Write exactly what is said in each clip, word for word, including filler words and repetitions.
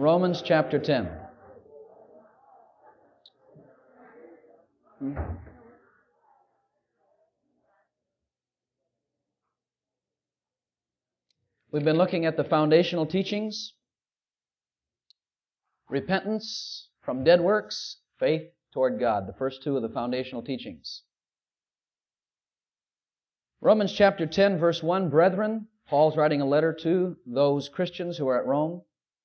Romans chapter ten. We've been looking at the foundational teachings: repentance from dead works, faith toward God, the first two of the foundational teachings. Romans chapter ten, verse one, brethren, Paul's writing a letter to those Christians who are at Rome.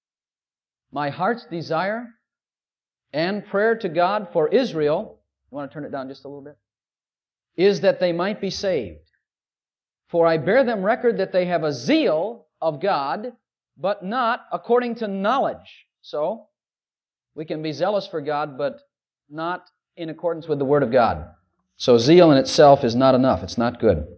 My heart's desire and prayer to God for Israel, you want to turn it down just a little bit, is that they might be saved. For I bear them record that they have a zeal of God, but not according to knowledge. So, we can be zealous for God, but not in accordance with the Word of God. So zeal in itself is not enough. It's not good.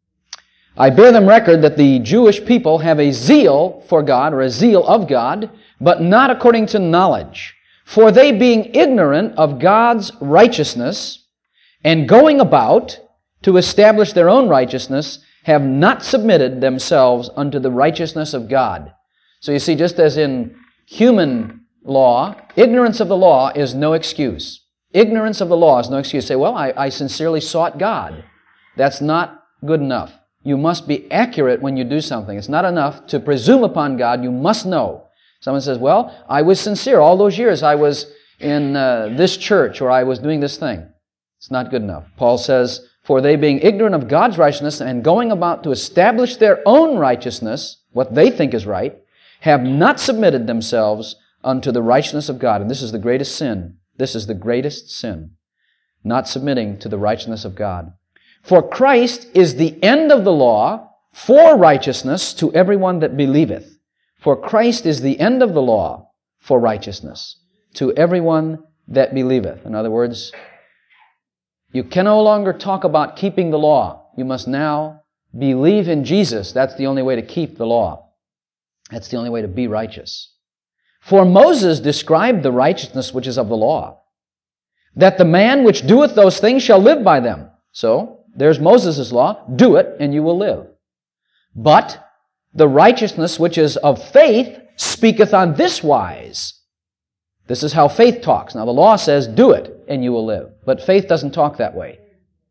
I bear them record that the Jewish people have a zeal for God, or a zeal of God, but not according to knowledge. For they, being ignorant of God's righteousness, and going about to establish their own righteousness, have not submitted themselves unto the righteousness of God. So you see, just as in human law, ignorance of the law is no excuse. Ignorance of the law is no excuse. Say, well, I, I sincerely sought God. That's not good enough. You must be accurate when you do something. It's not enough to presume upon God. You must know. Someone says, well, I was sincere. All those years I was in uh, this church, or I was doing this thing. It's not good enough. Paul says, for they, being ignorant of God's righteousness and going about to establish their own righteousness, what they think is right, have not submitted themselves unto the righteousness of God. And this is the greatest sin. This is the greatest sin. Not submitting to the righteousness of God. For Christ is the end of the law for righteousness to everyone that believeth. For Christ is the end of the law for righteousness to everyone that believeth. In other words, you can no longer talk about keeping the law. You must now believe in Jesus. That's the only way to keep the law. That's the only way to be righteous. For Moses described the righteousness which is of the law, that the man which doeth those things shall live by them. So, there's Moses' law. Do it, and you will live. But the righteousness which is of faith speaketh on this wise. This is how faith talks. Now, the law says, do it, and you will live. But faith doesn't talk that way.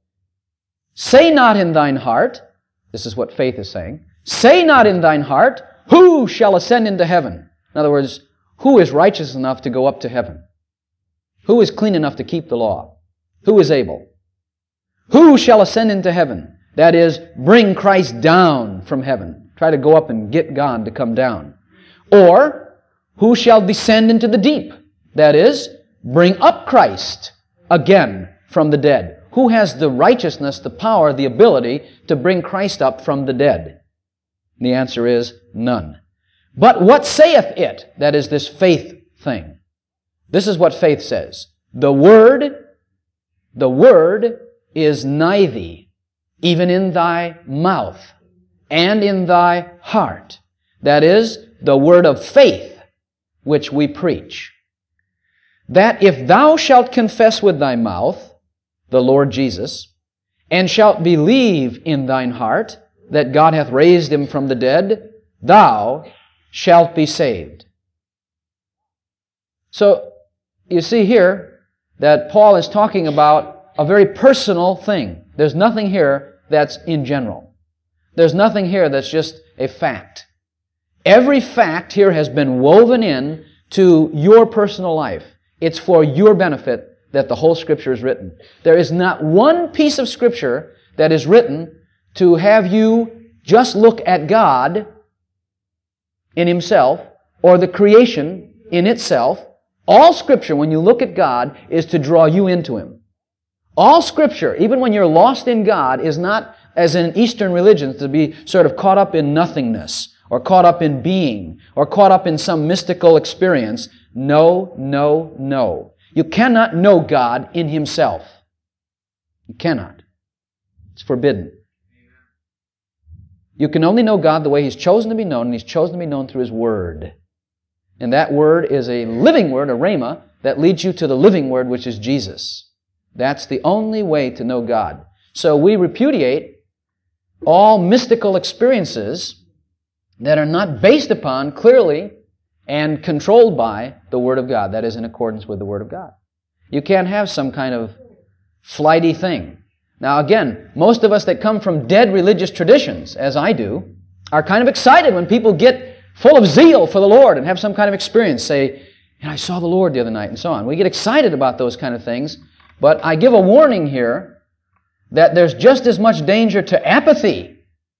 Say not in thine heart, this is what faith is saying, say not in thine heart, who shall ascend into heaven? In other words, who is righteous enough to go up to heaven? Who is clean enough to keep the law? Who is able? Who shall ascend into heaven? That is, bring Christ down from heaven. Try to go up and get God to come down. Or, who shall descend into the deep? That is, bring up Christ again from the dead. Who has the righteousness, the power, the ability to bring Christ up from the dead? The answer is none. But what saith it? That is this faith thing. This is what faith says. The Word, the Word is nigh thee, even in thy mouth and in thy heart. That is, the word of faith which we preach. That if thou shalt confess with thy mouth the Lord Jesus, and shalt believe in thine heart that God hath raised him from the dead, thou shalt be saved. So, you see here that Paul is talking about a very personal thing. There's nothing here that's in general. There's nothing here that's just a fact. Every fact here has been woven in to your personal life. It's for your benefit that the whole Scripture is written. There is not one piece of Scripture that is written to have you just look at God in Himself or the creation in itself. All Scripture, when you look at God, is to draw you into Him. All Scripture, even when you're lost in God, is not, as in Eastern religions, to be sort of caught up in nothingness, or caught up in being, or caught up in some mystical experience. No, no, no. You cannot know God in Himself. You cannot. It's forbidden. You can only know God the way He's chosen to be known, and He's chosen to be known through His Word. And that Word is a living Word, a rhema, that leads you to the living Word, which is Jesus. That's the only way to know God. So we repudiate all mystical experiences that are not based upon, clearly, and controlled by the Word of God. That is, in accordance with the Word of God. You can't have some kind of flighty thing. Now again, most of us that come from dead religious traditions, as I do, are kind of excited when people get full of zeal for the Lord and have some kind of experience. Say, and I saw the Lord the other night, and so on. We get excited about those kind of things, but I give a warning here that there's just as much danger to apathy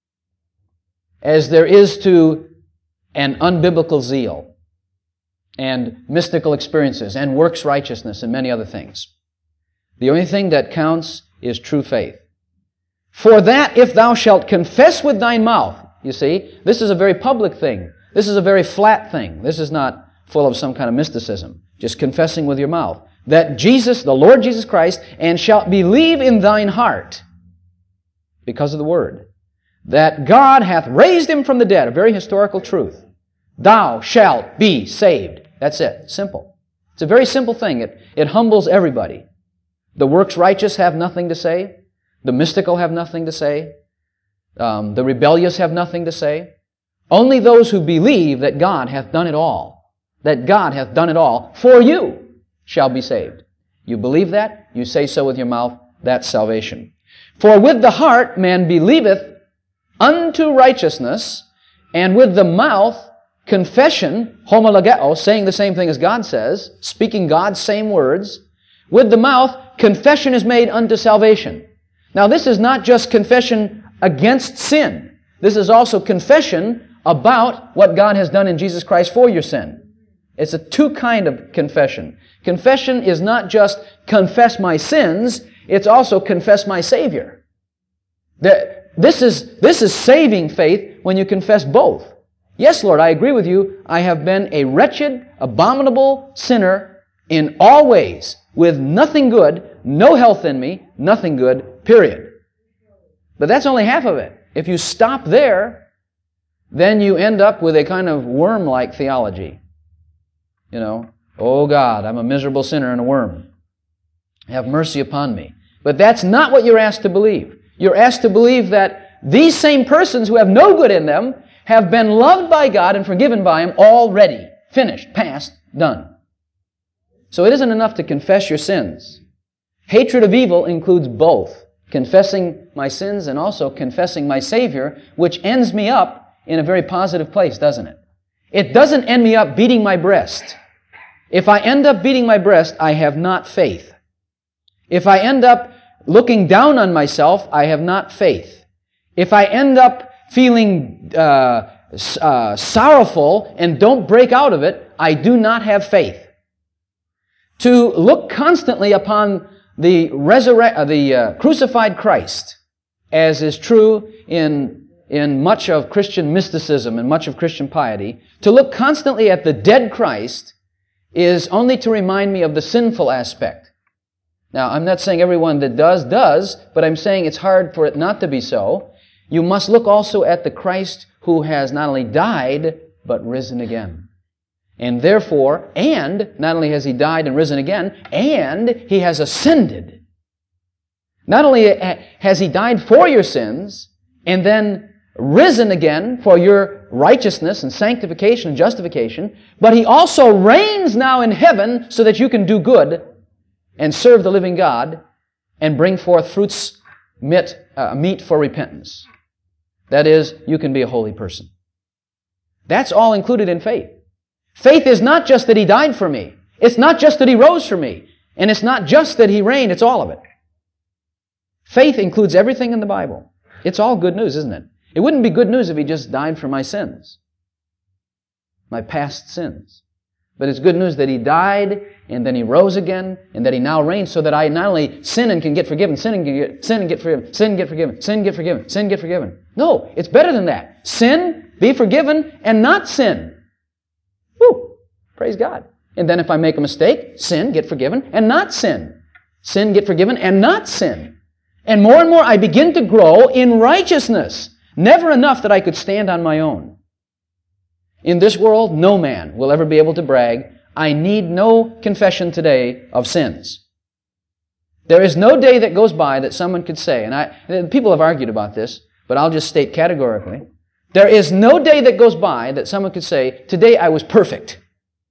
as there is to an unbiblical zeal and mystical experiences and works righteousness and many other things. The only thing that counts is true faith. For that if thou shalt confess with thine mouth, you see, this is a very public thing. This is a very flat thing. This is not full of some kind of mysticism. Just confessing with your mouth that Jesus, the Lord Jesus Christ, and shalt believe in thine heart, because of the Word, that God hath raised Him from the dead, a very historical truth. Thou shalt be saved. That's it. Simple. It's a very simple thing. It, it humbles everybody. The works righteous have nothing to say. The mystical have nothing to say. Um, the rebellious have nothing to say. Only those who believe that God hath done it all, that God hath done it all for you, shall be saved. You believe that? You say so with your mouth. That's salvation. For with the heart man believeth unto righteousness, and with the mouth confession, homologeo, saying the same thing as God says, speaking God's same words. With the mouth, confession is made unto salvation. Now this is not just confession against sin. This is also confession about what God has done in Jesus Christ for your sin. It's a two kind of confession. Confession is not just confess my sins, it's also confess my Savior. This is, this is saving faith when you confess both. Yes, Lord, I agree with you. I have been a wretched, abominable sinner in all ways, with nothing good, no health in me, nothing good, period. But that's only half of it. If you stop there, then you end up with a kind of worm-like theology. You know, oh God, I'm a miserable sinner and a worm. Have mercy upon me. But that's not what you're asked to believe. You're asked to believe that these same persons who have no good in them have been loved by God and forgiven by Him already. Finished, past, done. So it isn't enough to confess your sins. Hatred of evil includes both. Confessing my sins and also confessing my Savior, which ends me up in a very positive place, doesn't it? It doesn't end me up beating my breast. If I end up beating my breast, I have not faith. If I end up looking down on myself, I have not faith. If I end up feeling uh, uh, sorrowful and don't break out of it, I do not have faith. To look constantly upon the, resurre- uh, the uh, crucified Christ, as is true in in much of Christian mysticism and much of Christian piety, to look constantly at the dead Christ is only to remind me of the sinful aspect. Now, I'm not saying everyone that does, does, but I'm saying it's hard for it not to be so. You must look also at the Christ who has not only died, but risen again. And therefore, and not only has He died and risen again, and He has ascended. Not only has He died for your sins, and then risen again for your righteousness and sanctification and justification, but He also reigns now in heaven so that you can do good and serve the living God and bring forth fruits meet, uh, meet for repentance. That is, you can be a holy person. That's all included in faith. Faith is not just that He died for me. It's not just that He rose for me. And it's not just that He reigned. It's all of it. Faith includes everything in the Bible. It's all good news, isn't it? It wouldn't be good news if He just died for my sins, my past sins. But it's good news that He died, and then He rose again, and that He now reigns, so that I not only sin and can get forgiven, sin and can get, sin and get forgiven, sin and get forgiven, sin and get forgiven, sin and get forgiven. No, it's better than that. Sin, be forgiven, and not sin. Woo! Praise God. And then if I make a mistake, sin, get forgiven, and not sin. Sin, get forgiven, and not sin. And more and more I begin to grow in righteousness. Never enough that I could stand on my own. In this world, no man will ever be able to brag, I need no confession today of sins. There is no day that goes by that someone could say, and I, people have argued about this, but I'll just state categorically, There is no day that goes by that someone could say, today I was perfect.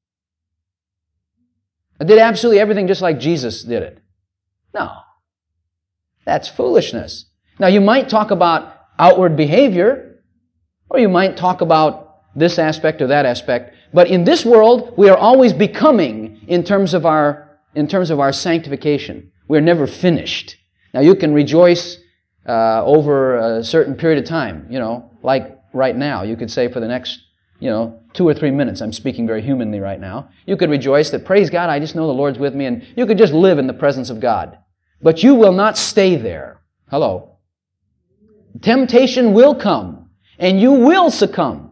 I did absolutely everything just like Jesus did it. No. That's foolishness. Now, you might talk about outward behavior, or you might talk about this aspect or that aspect, but in this world, we are always becoming in terms of our, in terms of our sanctification. We're never finished. Now, you can rejoice uh, over a certain period of time, you know, like right now. You could say for the next, you know, two or three minutes, I'm speaking very humanly right now, you could rejoice that, praise God, I just know the Lord's with me, and you could just live in the presence of God. But you will not stay there. Hello. Temptation will come, and you will succumb.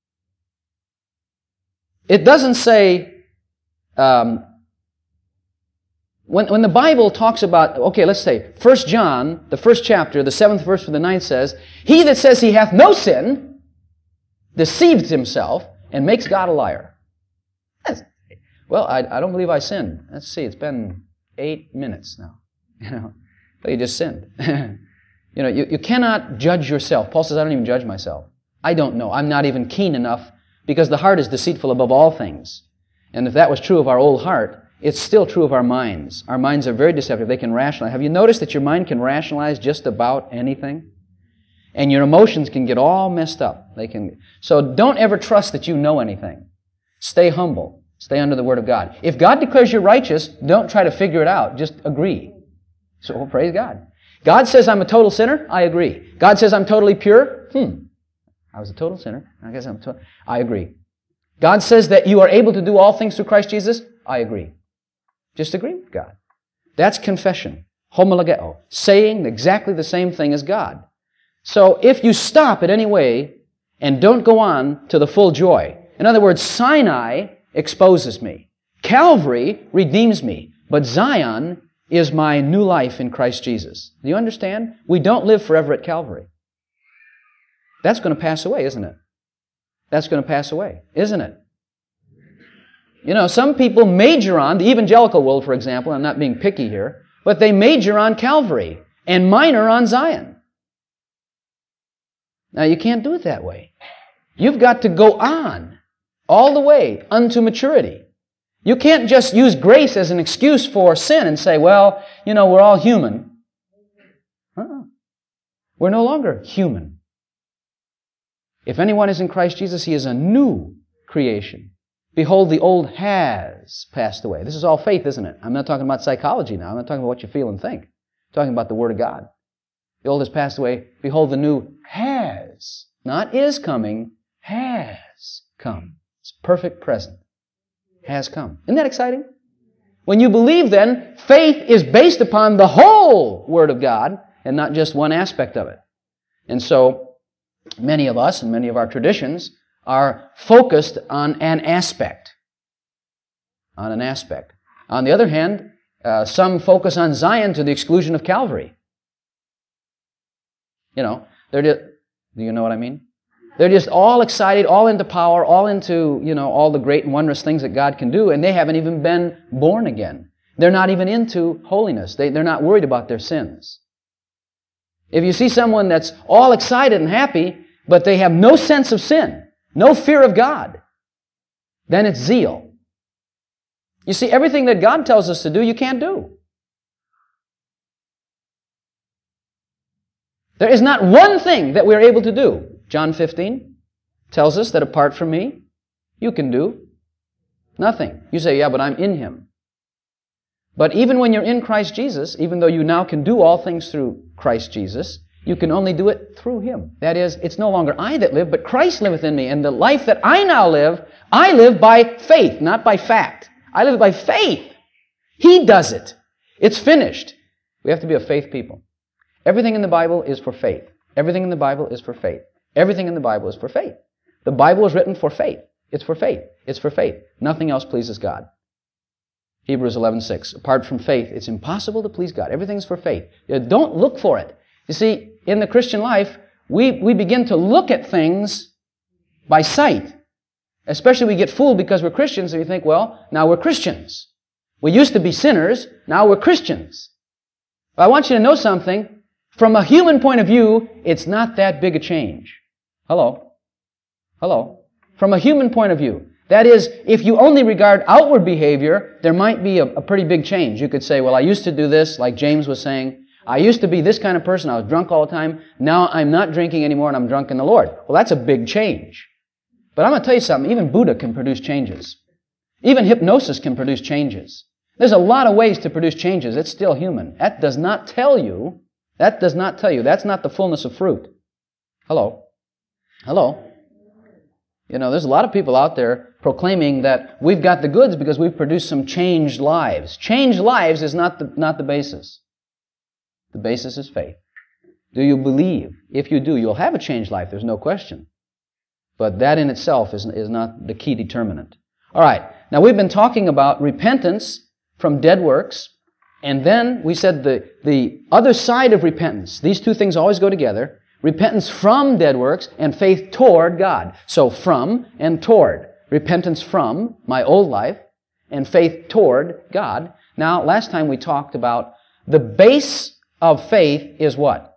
It doesn't say, um, when, when the Bible talks about, okay, let's say, First John, the first chapter, the seventh verse to the ninth says, he that says he hath no sin deceives himself and makes God a liar. That's, well, I, I don't believe I sinned. Let's see, it's been eight minutes now. You know, but you just sinned. You know, you, you cannot judge yourself. Paul says, I don't even judge myself. I don't know. I'm not even keen enough, because the heart is deceitful above all things. And if that was true of our old heart, it's still true of our minds. Our minds are very deceptive. They can rationalize. Have you noticed that your mind can rationalize just about anything? And your emotions can get all messed up. They can. So don't ever trust that you know anything. Stay humble. Stay under the Word of God. If God declares you righteous, don't try to figure it out. Just agree. So, well, praise God. God says I'm a total sinner. I agree. God says I'm totally pure. Hmm. I was a total sinner. I guess I'm. To- I agree. God says that you are able to do all things through Christ Jesus. I agree. Just agree with God. That's confession. Homologeo. Saying exactly the same thing as God. So if you stop at any way and don't go on to the full joy, in other words, Sinai exposes me. Calvary redeems me. But Zion is my new life in Christ Jesus. Do you understand? We don't live forever at Calvary. That's going to pass away, isn't it? That's going to pass away, isn't it? You know, some people major on, the evangelical world, for example, I'm not being picky here, but they major on Calvary and minor on Zion. Now, you can't do it that way. You've got to go on all the way unto maturity. You can't just use grace as an excuse for sin and say, well, you know, we're all human. Uh-uh. We're no longer human. If anyone is in Christ Jesus, he is a new creation. Behold, the old has passed away. This is all faith, isn't it? I'm not talking about psychology now. I'm not talking about what you feel and think. I'm talking about the Word of God. The old has passed away. Behold, the new has, not is coming, has come. It's perfect present. Has come. Isn't that exciting? When you believe, then, faith is based upon the whole Word of God and not just one aspect of it. And so, many of us and many of our traditions are focused on an aspect. On an aspect. On the other hand, uh, some focus on Zion to the exclusion of Calvary. You know, they're just, do you know what I mean? They're just all excited, all into power, all into, you know, all the great and wondrous things that God can do, and they haven't even been born again. They're not even into holiness. They, they're not worried about their sins. If you see someone that's all excited and happy, but they have no sense of sin, no fear of God, then it's zeal. You see, everything that God tells us to do, you can't do. There is not one thing that we're able to do. John fifteen tells us that apart from me, you can do nothing. You say, yeah, but I'm in Him. But even when you're in Christ Jesus, even though you now can do all things through Christ Jesus, you can only do it through Him. That is, it's no longer I that live, but Christ liveth in me. And the life that I now live, I live by faith, not by fact. I live by faith. He does it. It's finished. We have to be a faith people. Everything in the Bible is for faith. Everything in the Bible is for faith. Everything in the Bible is for faith. The Bible is written for faith. It's for faith. It's for faith. Nothing else pleases God. Hebrews eleven six. Apart from faith, it's impossible to please God. Everything's for faith. Don't look for it. You see, in the Christian life, we, we begin to look at things by sight. Especially we get fooled because we're Christians and we think, well, now we're Christians. We used to be sinners, now we're Christians. But I want you to know something. From a human point of view, it's not that big a change. Hello? Hello? From a human point of view. That is, if you only regard outward behavior, there might be a, a pretty big change. You could say, well, I used to do this, like James was saying. I used to be this kind of person. I was drunk all the time. Now I'm not drinking anymore and I'm drunk in the Lord. Well, that's a big change. But I'm going to tell you something. Even Buddha can produce changes. Even hypnosis can produce changes. There's a lot of ways to produce changes. It's still human. That does not tell you, that does not tell you, that's not the fullness of fruit. Hello? Hello? You know, there's a lot of people out there proclaiming that we've got the goods because we've produced some changed lives. Changed lives is not the, not the basis. The basis is faith. Do you believe? If you do, you'll have a changed life. There's no question. But that in itself is, is not the key determinant. All right. Now, we've been talking about repentance from dead works, and then we said the, the other side of repentance. These two things always go together. Repentance from dead works and faith toward God. So from and toward. Repentance from my old life and faith toward God. Now, last time we talked about the base of faith is what?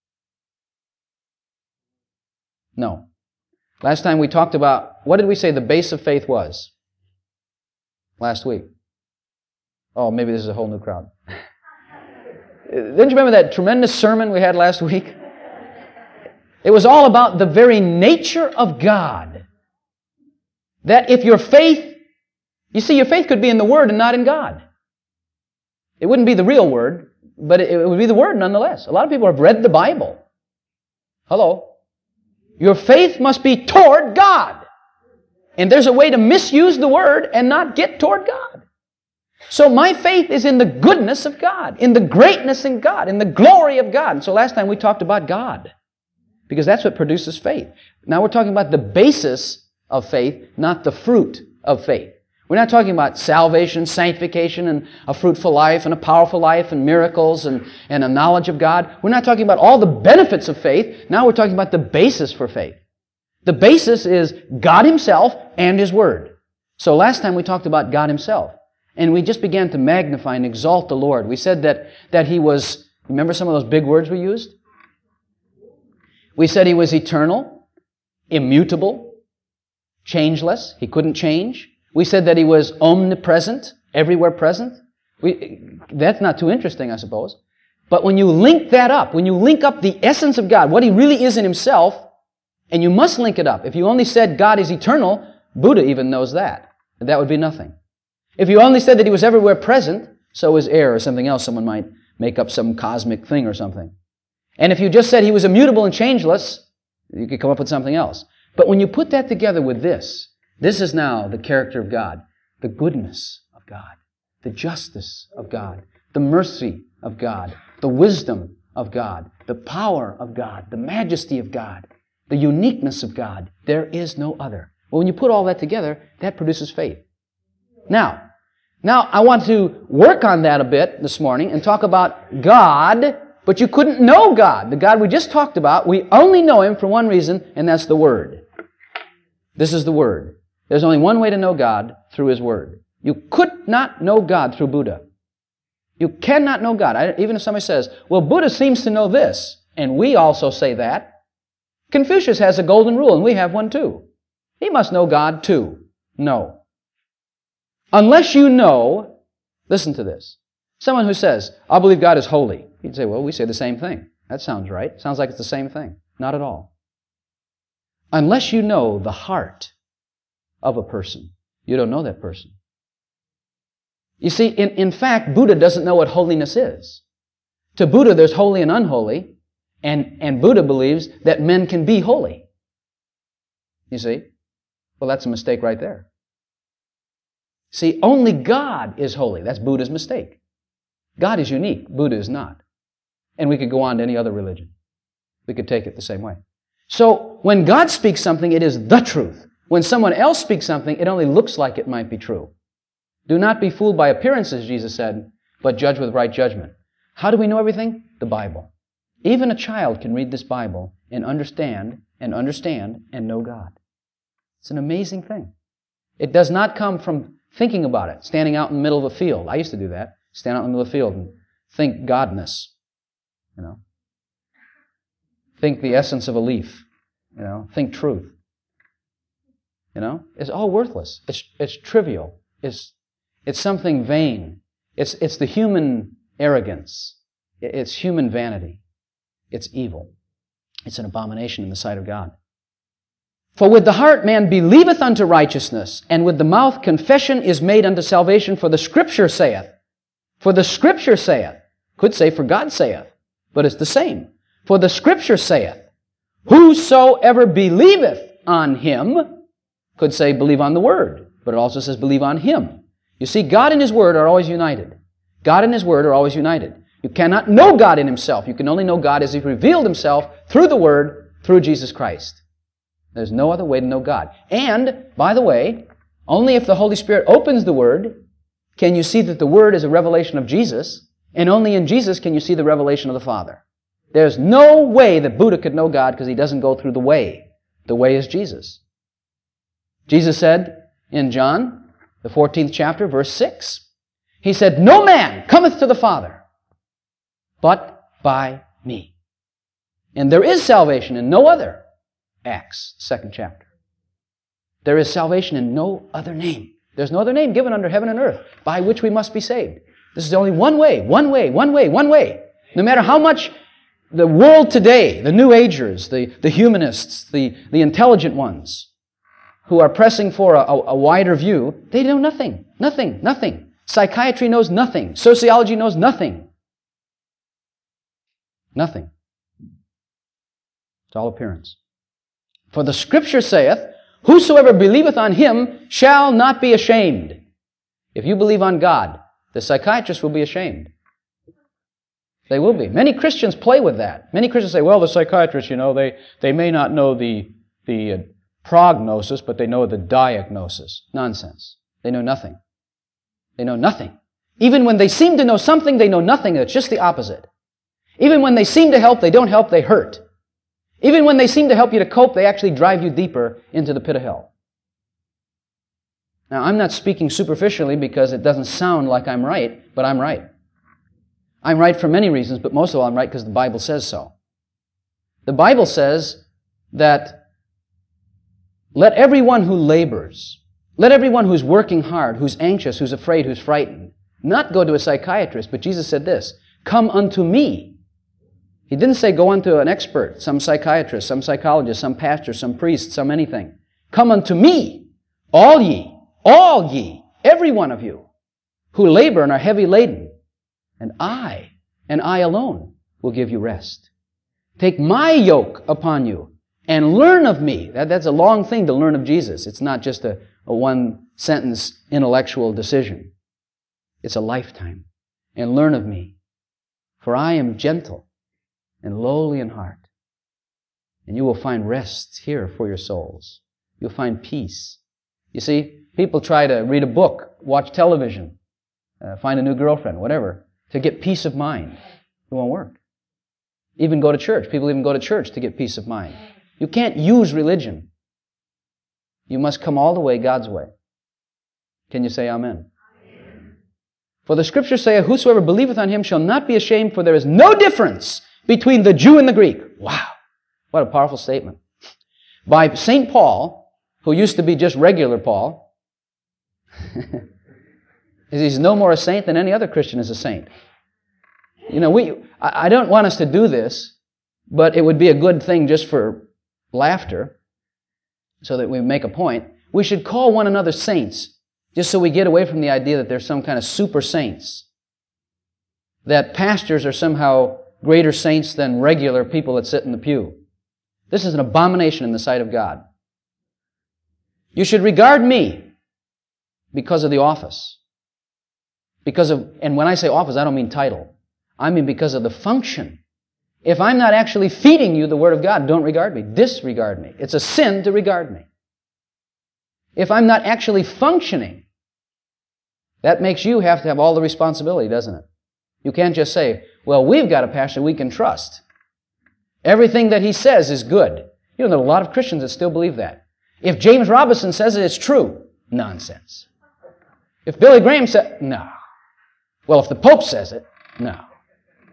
No. Last time we talked about, what did we say the base of faith was? Last week. Oh, maybe this is a whole new crowd. Didn't you remember that tremendous sermon we had last week? It was all about the very nature of God. That if your faith, you see, your faith could be in the Word and not in God. It wouldn't be the real Word, but it would be the Word nonetheless. A lot of people have read the Bible. Hello? Your faith must be toward God. And there's a way to misuse the Word and not get toward God. So my faith is in the goodness of God, in the greatness in God, in the glory of God. And so last time we talked about God, because that's what produces faith. Now we're talking about the basis of faith, not the fruit of faith. We're not talking about salvation, sanctification, and a fruitful life, and a powerful life, and miracles, and, and a knowledge of God. We're not talking about all the benefits of faith. Now we're talking about the basis for faith. The basis is God Himself and His Word. So last time we talked about God Himself. And we just began to magnify and exalt the Lord. We said that, that He was, remember some of those big words we used? We said He was eternal, immutable, changeless. He couldn't change. We said that He was omnipresent, everywhere present. We, that's not too interesting, I suppose. But when you link that up, when you link up the essence of God, what He really is in Himself, and you must link it up. If you only said God is eternal, Buddha even knows that. That would be nothing. If you only said that He was everywhere present, so is air or something else. Someone might make up some cosmic thing or something. And if you just said He was immutable and changeless, you could come up with something else. But when you put that together with this, this is now the character of God, the goodness of God, the justice of God, the mercy of God, the wisdom of God, the power of God, the majesty of God, the uniqueness of God. There is no other. Well, when you put all that together, that produces faith. Now, now I want to work on that a bit this morning and talk about God, but you couldn't know God. The God we just talked about, we only know Him for one reason, and that's the Word. This is the Word. There's only one way to know God, through His Word. You could not know God through Buddha. You cannot know God. I, even if somebody says, well, Buddha seems to know this, and we also say that. Confucius has a golden rule, and we have one too. He must know God too. No. Unless you know, listen to this. Someone who says, I believe God is holy. You'd say, well, we say the same thing. That sounds right. Sounds like it's the same thing. Not at all. Unless you know the heart of a person, you don't know that person. You see, in, in fact, Buddha doesn't know what holiness is. To Buddha, there's holy and unholy, and, and Buddha believes that men can be holy. You see? Well, that's a mistake right there. See, only God is holy. That's Buddha's mistake. God is unique. Buddha is not. And we could go on to any other religion. We could take it the same way. So, when God speaks something, it is the truth. When someone else speaks something, it only looks like it might be true. Do not be fooled by appearances, Jesus said, but judge with right judgment. How do we know everything? The Bible. Even a child can read this Bible and understand and understand and know God. It's an amazing thing. It does not come from thinking about it, standing out in the middle of a field. I used to do that. Stand out in the middle of the field and think godness. You know. Think the essence of a leaf. You know. Think truth. You know? It's all worthless. It's, it's trivial. It's, it's something vain. It's, it's the human arrogance. It's human vanity. It's evil. It's an abomination in the sight of God. For with the heart man believeth unto righteousness, and with the mouth confession is made unto salvation. For the Scripture saith, for the Scripture saith, could say for God saith, but it's the same. For the Scripture saith, whosoever believeth on Him, could say believe on the Word, but it also says believe on Him. You see, God and His Word are always united. God and His Word are always united. You cannot know God in Himself. You can only know God as He revealed Himself through the Word, through Jesus Christ. There's no other way to know God. And, by the way, only if the Holy Spirit opens the Word can you see that the Word is a revelation of Jesus, and only in Jesus can you see the revelation of the Father. There's no way that Buddha could know God because he doesn't go through the way. The way is Jesus. Jesus said in John, the fourteenth chapter, verse six, He said, no man cometh to the Father but by me. And there is salvation in no other. Acts, second chapter. There is salvation in no other name. There's no other name given under heaven and earth by which we must be saved. This is only one way, one way, one way, one way. No matter how much the world today, the New Agers, the, the humanists, the, the intelligent ones, who are pressing for a, a, a wider view, they know nothing, nothing, nothing. Psychiatry knows nothing. Sociology knows nothing. Nothing. It's all appearance. For the Scripture saith, whosoever believeth on Him shall not be ashamed. If you believe on God, the psychiatrist will be ashamed. They will be. Many Christians play with that. Many Christians say, well, the psychiatrists, you know, they, they may not know the, the uh, prognosis, but they know the diagnosis. Nonsense. They know nothing. They know nothing. Even when they seem to know something, they know nothing. It's just the opposite. Even when they seem to help, they don't help, they hurt. Even when they seem to help you to cope, they actually drive you deeper into the pit of hell. Now, I'm not speaking superficially because it doesn't sound like I'm right, but I'm right. I'm right for many reasons, but most of all I'm right because the Bible says so. The Bible says that let everyone who labors, let everyone who's working hard, who's anxious, who's afraid, who's frightened, not go to a psychiatrist, but Jesus said this, come unto me. He didn't say go unto an expert, some psychiatrist, some psychologist, some pastor, some priest, some anything. Come unto me, all ye, all ye, every one of you, who labor and are heavy laden, and I, and I alone, will give you rest. Take my yoke upon you, and learn of me. That, that's a long thing to learn of Jesus. It's not just a, a one-sentence intellectual decision. It's a lifetime. And learn of me. For I am gentle and lowly in heart. And you will find rest here for your souls. You'll find peace. You see, people try to read a book, watch television, uh, find a new girlfriend, whatever, to get peace of mind. It won't work. Even go to church. People even go to church to get peace of mind. You can't use religion. You must come all the way God's way. Can you say amen? Amen. For the Scripture saith, whosoever believeth on Him shall not be ashamed, for there is no difference between the Jew and the Greek. Wow. What a powerful statement. By Saint Paul, who used to be just regular Paul, he's no more a saint than any other Christian is a saint. You know, we, I don't want us to do this, but it would be a good thing just for laughter, so that we make a point. We should call one another saints, just so we get away from the idea that there's some kind of super saints. That pastors are somehow greater saints than regular people that sit in the pew. This is an abomination in the sight of God. You should regard me because of the office. Because of, and when I say office, I don't mean title. I mean because of the function. If I'm not actually feeding you the Word of God, don't regard me. Disregard me. It's a sin to regard me. If I'm not actually functioning, that makes you have to have all the responsibility, doesn't it? You can't just say, well, we've got a pastor we can trust. Everything that he says is good. You know, there are a lot of Christians that still believe that. If James Robison says it, it's true. Nonsense. If Billy Graham says, no. Well, if the Pope says it, no.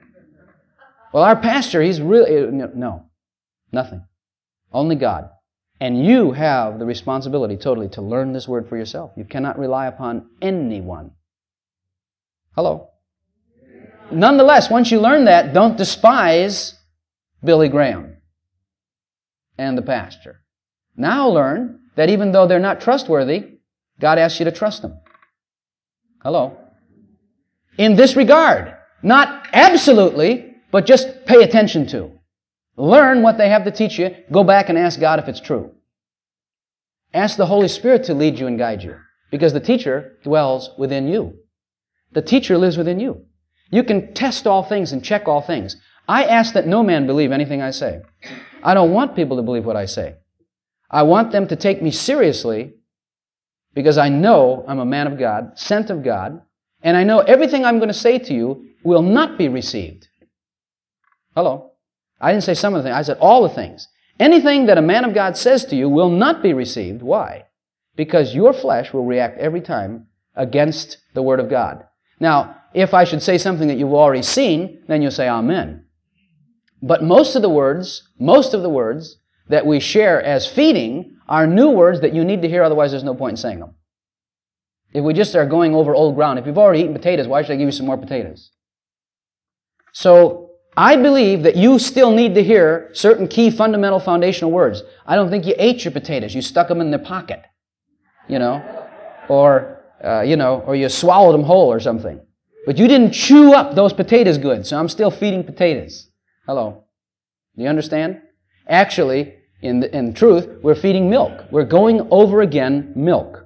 Well, our pastor, he's really, no, nothing. Only God. And you have the responsibility totally to learn this word for yourself. You cannot rely upon anyone. Hello? Nonetheless, once you learn that, don't despise Billy Graham and the pastor. Now learn that even though they're not trustworthy, God asks you to trust them. Hello? In this regard, not absolutely, but just pay attention to. Learn what they have to teach you. Go back and ask God if it's true. Ask the Holy Spirit to lead you and guide you, because the teacher dwells within you. The teacher lives within you. You can test all things and check all things. I ask that no man believe anything I say. I don't want people to believe what I say. I want them to take me seriously because I know I'm a man of God, sent of God, and I know everything I'm going to say to you will not be received. Hello? I didn't say some of the things. I said all the things. Anything that a man of God says to you will not be received. Why? Because your flesh will react every time against the Word of God. Now, if I should say something that you've already seen, then you'll say amen. But most of the words, most of the words that we share as feeding are new words that you need to hear, otherwise there's no point in saying them. If we just are going over old ground, if you've already eaten potatoes, why should I give you some more potatoes? So, I believe that you still need to hear certain key fundamental foundational words. I don't think you ate your potatoes. You stuck them in the pocket, you know, or, uh, you know, or you swallowed them whole or something. But you didn't chew up those potatoes good, so I'm still feeding potatoes. Hello. Do you understand? Actually, in, the, in truth, we're feeding milk. We're going over again milk.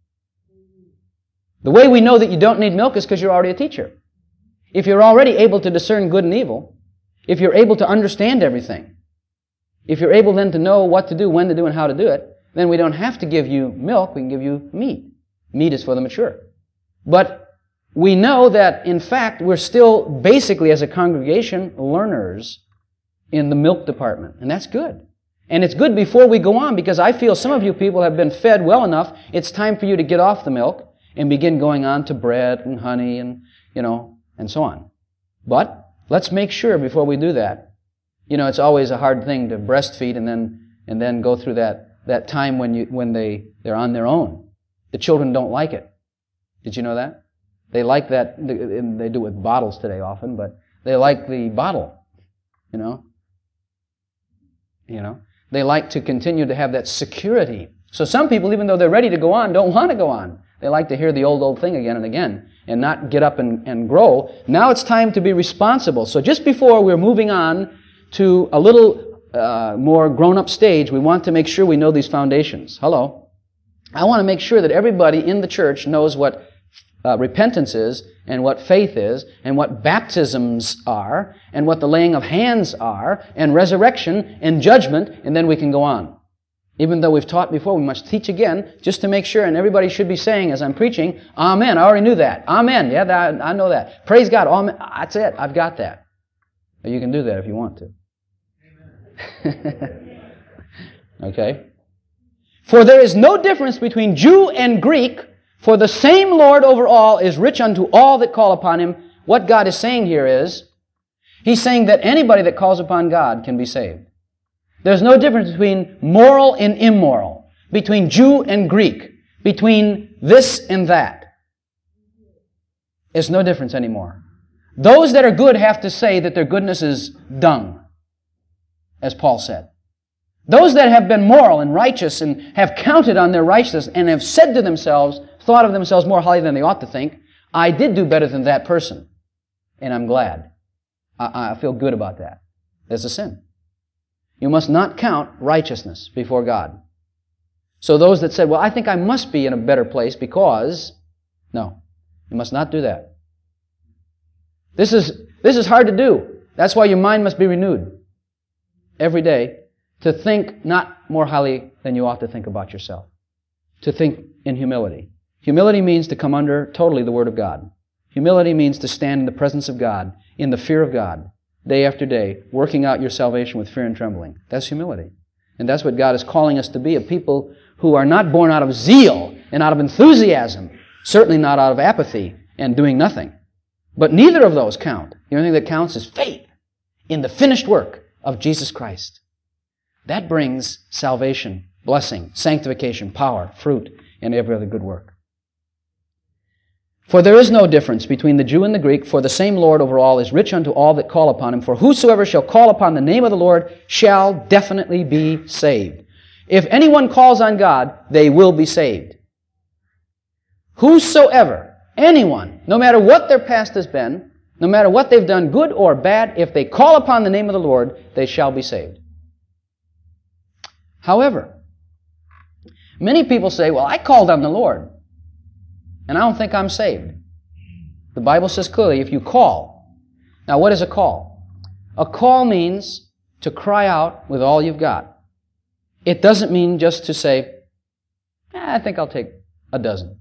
The way we know that you don't need milk is because you're already a teacher. If you're already able to discern good and evil, if you're able to understand everything, if you're able then to know what to do, when to do, and how to do it, then we don't have to give you milk, we can give you meat. Meat is for the mature. But we know that, in fact, we're still basically, as a congregation, learners in the milk department. And that's good. And it's good before we go on, because I feel some of you people have been fed well enough, it's time for you to get off the milk and begin going on to bread and honey and, you know, and so on. But let's make sure before we do that. You know, it's always a hard thing to breastfeed and then and then go through that, that time when you when they, they're on their own. The children don't like it. Did you know that? They like that, they do it with bottles today often, but they like the bottle, you know. You know, they like to continue to have that security. So some people, even though they're ready to go on, don't want to go on. They like to hear the old, old thing again and again and not get up and, and grow. Now it's time to be responsible. So just before we're moving on to a little uh, more grown-up stage, we want to make sure we know these foundations. Hello? I want to make sure that everybody in the church knows what uh, repentance is and what faith is and what baptisms are and what the laying of hands are and resurrection and judgment, and then we can go on. Even though we've taught before, we must teach again just to make sure, and everybody should be saying as I'm preaching, Amen. I already knew that. Amen. Yeah, that, I know that. Praise God. Amen. That's it. I've got that. But you can do that if you want to. Okay? For there is no difference between Jew and Greek, for the same Lord over all is rich unto all that call upon Him. What God is saying here is, He's saying that anybody that calls upon God can be saved. There's no difference between moral and immoral, between Jew and Greek, between this and that. There's no difference anymore. Those that are good have to say that their goodness is dung, as Paul said. Those that have been moral and righteous and have counted on their righteousness and have said to themselves, thought of themselves more highly than they ought to think, I did do better than that person, and I'm glad. I, I feel good about that. There's a sin. You must not count righteousness before God. So those that said, well, I think I must be in a better place because... No, you must not do that. This is, this is hard to do. That's why your mind must be renewed every day to think not more highly than you ought to think about yourself. To think in humility. Humility means to come under totally the Word of God. Humility means to stand in the presence of God, in the fear of God, day after day, working out your salvation with fear and trembling. That's humility. And that's what God is calling us to be, a people who are not born out of zeal and out of enthusiasm, certainly not out of apathy and doing nothing. But neither of those count. The only thing that counts is faith in the finished work of Jesus Christ. That brings salvation blessing, sanctification, power, fruit, and every other good work. For there is no difference between the Jew and the Greek, for the same Lord over all is rich unto all that call upon Him. For whosoever shall call upon the name of the Lord shall definitely be saved. If anyone calls on God, they will be saved. Whosoever, anyone, no matter what their past has been, no matter what they've done, good or bad, if they call upon the name of the Lord, they shall be saved. However, many people say, well, I called on the Lord, and I don't think I'm saved. The Bible says clearly, if you call. Now, what is a call? A call means to cry out with all you've got. It doesn't mean just to say, eh, I think I'll take a dozen.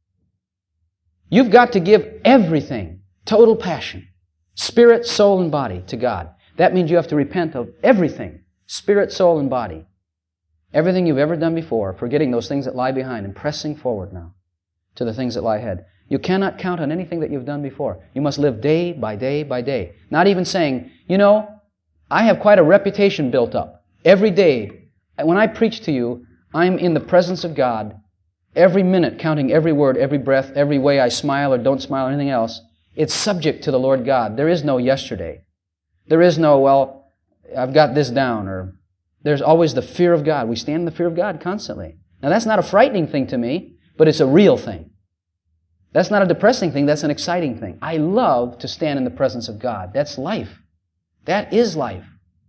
You've got to give everything, total passion, spirit, soul, and body to God. That means you have to repent of everything, spirit, soul, and body. Everything you've ever done before, forgetting those things that lie behind and pressing forward now to the things that lie ahead. You cannot count on anything that you've done before. You must live day by day by day. Not even saying, you know, I have quite a reputation built up. Every day, when I preach to you, I'm in the presence of God, every minute, counting every word, every breath, every way I smile or don't smile or anything else. It's subject to the Lord God. There is no yesterday. There is no, well, I've got this down, or there's always the fear of God. We stand in the fear of God constantly. Now, that's not a frightening thing to me, but it's a real thing. That's not a depressing thing, that's an exciting thing. I love to stand in the presence of God. That's life. That is life.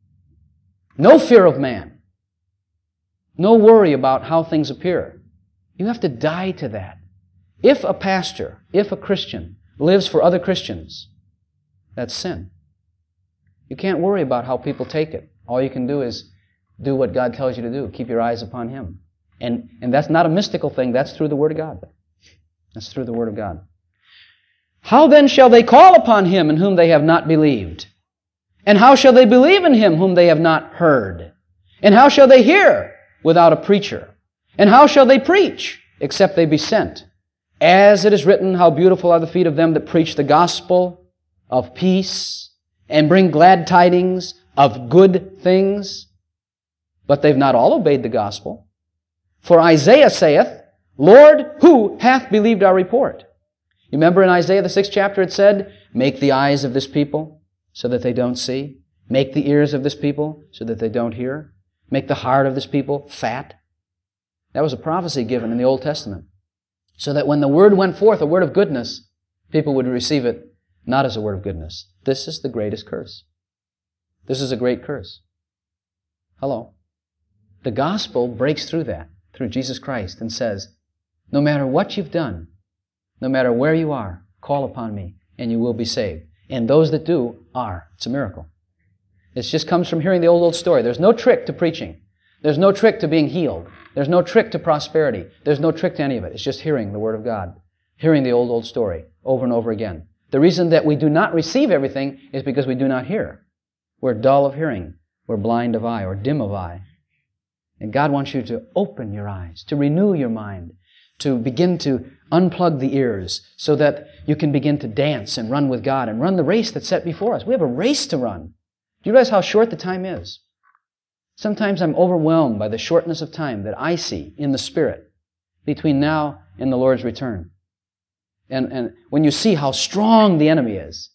No fear of man. No worry about how things appear. You have to die to that. If a pastor, if a Christian lives for other Christians, that's sin. You can't worry about how people take it. All you can do is do what God tells you to do. Keep your eyes upon Him. And, and that's not a mystical thing. That's through the Word of God. That's through the Word of God. How then shall they call upon Him in whom they have not believed? And how shall they believe in Him whom they have not heard? And how shall they hear without a preacher? And how shall they preach except they be sent? As it is written, how beautiful are the feet of them that preach the gospel of peace and bring glad tidings of good things. But they've not all obeyed the gospel. For Isaiah saith, Lord, who hath believed our report? You remember in Isaiah the sixth chapter it said, make the eyes of this people so that they don't see. Make the ears of this people so that they don't hear. Make the heart of this people fat. That was a prophecy given in the Old Testament. So that when the word went forth, a word of goodness, people would receive it not as a word of goodness. This is the greatest curse. This is a great curse. Hello. The gospel breaks through that, through Jesus Christ, and says, no matter what you've done, no matter where you are, call upon me, and you will be saved. And those that do are. It's a miracle. It just comes from hearing the old, old story. There's no trick to preaching. There's no trick to being healed. There's no trick to prosperity. There's no trick to any of it. It's just hearing the Word of God. Hearing the old, old story over and over again. The reason that we do not receive everything is because we do not hear. We're dull of hearing. We're blind of eye or dim of eye. And God wants you to open your eyes, to renew your mind, to begin to unplug the ears so that you can begin to dance and run with God and run the race that's set before us. We have a race to run. Do you realize how short the time is? Sometimes I'm overwhelmed by the shortness of time that I see in the Spirit between now and the Lord's return. And, and when you see how strong the enemy is,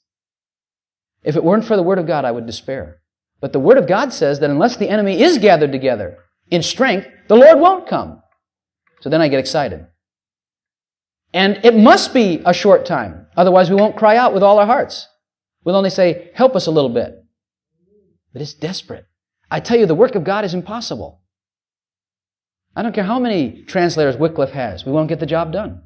if it weren't for the Word of God, I would despair. But the Word of God says that unless the enemy is gathered together in strength, the Lord won't come. So then I get excited. And it must be a short time. Otherwise we won't cry out with all our hearts. We'll only say, help us a little bit. But it's desperate. I tell you, the work of God is impossible. I don't care how many translators Wycliffe has. We won't get the job done.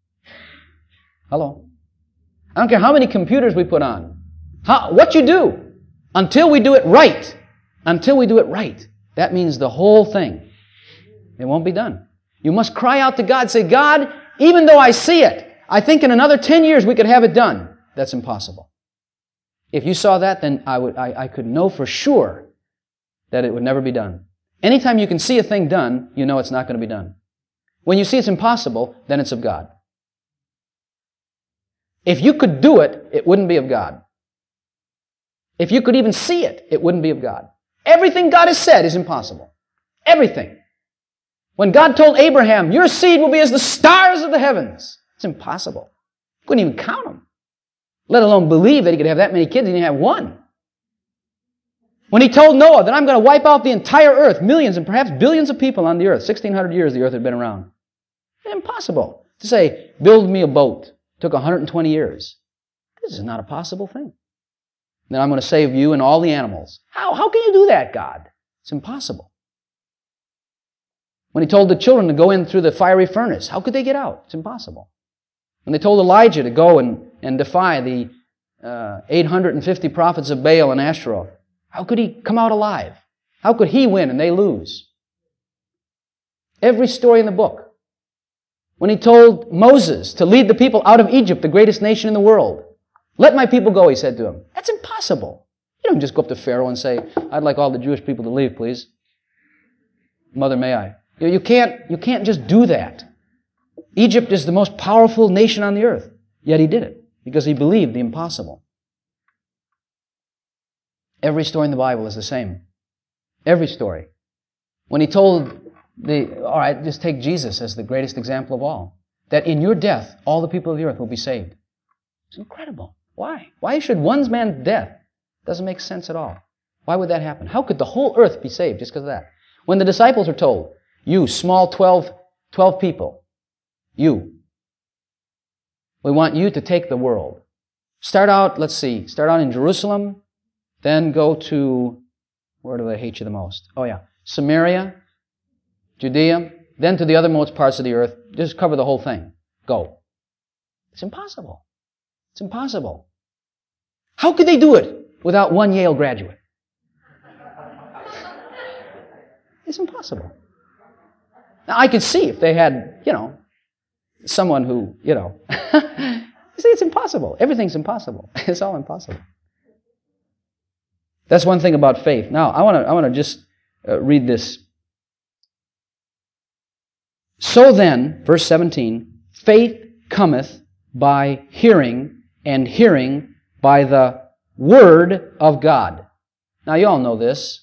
Hello? I don't care how many computers we put on. How, what you do, until we do it right, until we do it right, that means the whole thing. It won't be done. You must cry out to God, say, God, even though I see it, I think in another ten years we could have it done. That's impossible. If you saw that, then I would, I, I could know for sure that it would never be done. Anytime you can see a thing done, you know it's not going to be done. When you see it's impossible, then it's of God. If you could do it, it wouldn't be of God. If you could even see it, it wouldn't be of God. Everything God has said is impossible. Everything. When God told Abraham, your seed will be as the stars of the heavens. It's impossible. Couldn't even count them. Let alone believe that he could have that many kids. He didn't have one. When he told Noah that I'm going to wipe out the entire earth, millions and perhaps billions of people on the earth, sixteen hundred years the earth had been around. It's impossible to say, build me a boat. It took one hundred twenty years. This is not a possible thing. Then I'm going to save you and all the animals. How, how can you do that, God? It's impossible. When he told the children to go in through the fiery furnace, how could they get out? It's impossible. When they told Elijah to go and, and defy the uh, eight hundred fifty prophets of Baal and Ashtaroth, how could he come out alive? How could he win and they lose? Every story in the book. When he told Moses to lead the people out of Egypt, the greatest nation in the world, let my people go, he said to him. That's impossible. You don't just go up to Pharaoh and say, I'd like all the Jewish people to leave, please. Mother, may I? You, you can't, you can't just do that. Egypt is the most powerful nation on the earth. Yet he did it because he believed the impossible. Every story in the Bible is the same. Every story. When he told the, all right, just take Jesus as the greatest example of all, that in your death, all the people of the earth will be saved. It's incredible. Why? Why should one man's death? Doesn't make sense at all. Why would that happen? How could the whole earth be saved just because of that? When the disciples are told, you small twelve, twelve people, you, we want you to take the world. Start out, let's see, start out in Jerusalem, then go to, where do they hate you the most? Oh yeah, Samaria, Judea, then to the othermost parts of the earth. Just cover the whole thing. Go. It's impossible. It's impossible. How could they do it without one Yale graduate? It's impossible. Now, I could see if they had, you know, someone who, you know, you see, it's impossible. Everything's impossible. It's all impossible. That's one thing about faith. Now, I want to I want to just uh, read this. So then, verse seventeen, faith cometh by hearing, and hearing by the Word of God. Now, you all know this.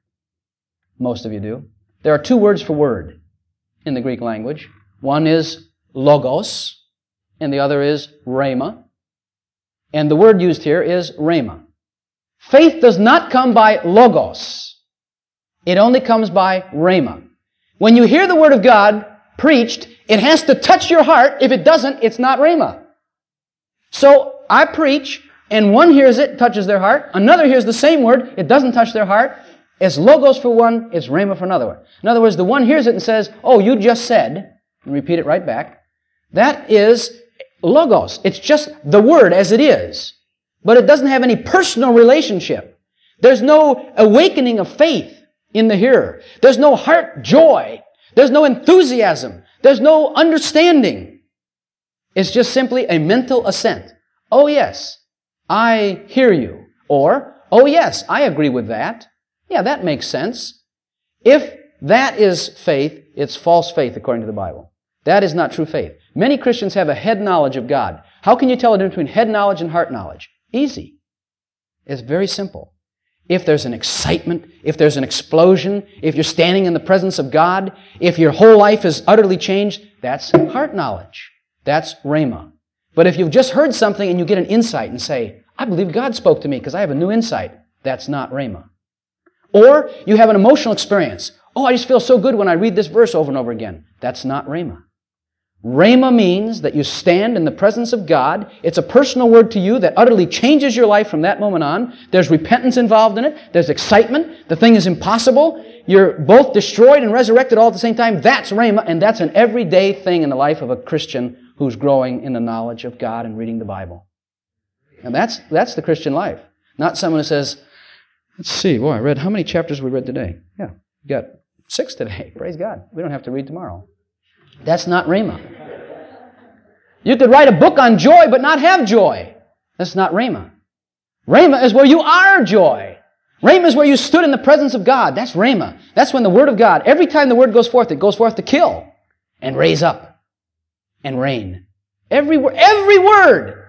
Most of you do. There are two words for word in the Greek language. One is logos, and the other is rhema. And the word used here is rhema. Faith does not come by logos. It only comes by rhema. When you hear the Word of God preached, it has to touch your heart. If it doesn't, it's not rhema. So I preach, and one hears it, touches their heart. Another hears the same word, it doesn't touch their heart. It's logos for one, it's rhema for another one. In other words, the one hears it and says, oh, you just said, and repeat it right back. That is logos. It's just the word as it is. But it doesn't have any personal relationship. There's no awakening of faith in the hearer. There's no heart joy. There's no enthusiasm. There's no understanding. It's just simply a mental assent. Oh yes, I hear you. Or, oh yes, I agree with that. Yeah, that makes sense. If that is faith, it's false faith according to the Bible. That is not true faith. Many Christians have a head knowledge of God. How can you tell the difference between head knowledge and heart knowledge? Easy. It's very simple. If there's an excitement, if there's an explosion, if you're standing in the presence of God, if your whole life is utterly changed, that's heart knowledge. That's rhema. But if you've just heard something and you get an insight and say, I believe God spoke to me because I have a new insight, that's not rhema. Or you have an emotional experience. Oh, I just feel so good when I read this verse over and over again. That's not rhema. Rhema means that you stand in the presence of God. It's a personal word to you that utterly changes your life from that moment on. There's repentance involved in it. There's excitement. The thing is impossible. You're both destroyed and resurrected all at the same time. That's rhema, and that's an everyday thing in the life of a Christian who's growing in the knowledge of God and reading the Bible. And that's, that's the Christian life. Not someone who says, let's see, boy, I read, how many chapters we read today? Yeah, we got six today. Praise God. We don't have to read tomorrow. That's not rhema. You could write a book on joy but not have joy. That's not rhema. Rhema is where you are joy. Rhema is where you stood in the presence of God. That's rhema. That's when the Word of God, every time the Word goes forth, it goes forth to kill and raise up and reign. Every, every word.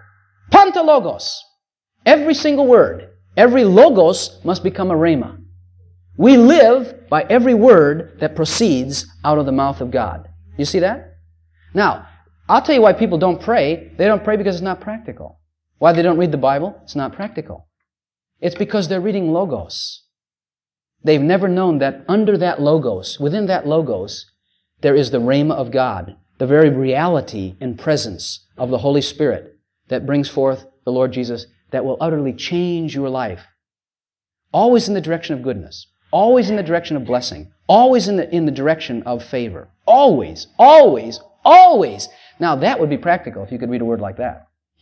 Pantologos. Every single word. Every logos must become a rhema. We live by every word that proceeds out of the mouth of God. You see that? Now, I'll tell you why people don't pray. They don't pray because it's not practical. Why they don't read the Bible? It's not practical. It's because they're reading Logos. They've never known that under that Logos, within that Logos, there is the Rhema of God, the very reality and presence of the Holy Spirit that brings forth the Lord Jesus, that will utterly change your life. Always in the direction of goodness. Always in the direction of blessing. Always in the, in the direction of favor. Always, always, always. Now that would be practical if you could read a word like that.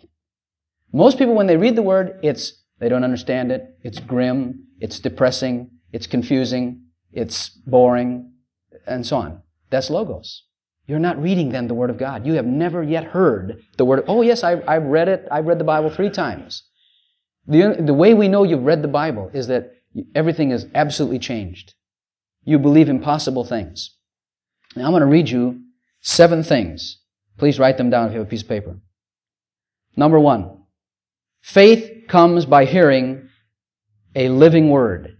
Most people, when they read the word, it's, they don't understand it, it's grim, it's depressing, it's confusing, it's boring, and so on. That's Logos. You're not reading then the Word of God. You have never yet heard the Word of, oh yes, I've, I've read it, I've read the Bible three times. The, the way we know you've read the Bible is that everything is absolutely changed. You believe impossible things. Now I'm going to read you seven things. Please write them down if you have a piece of paper. Number one, faith comes by hearing a living word.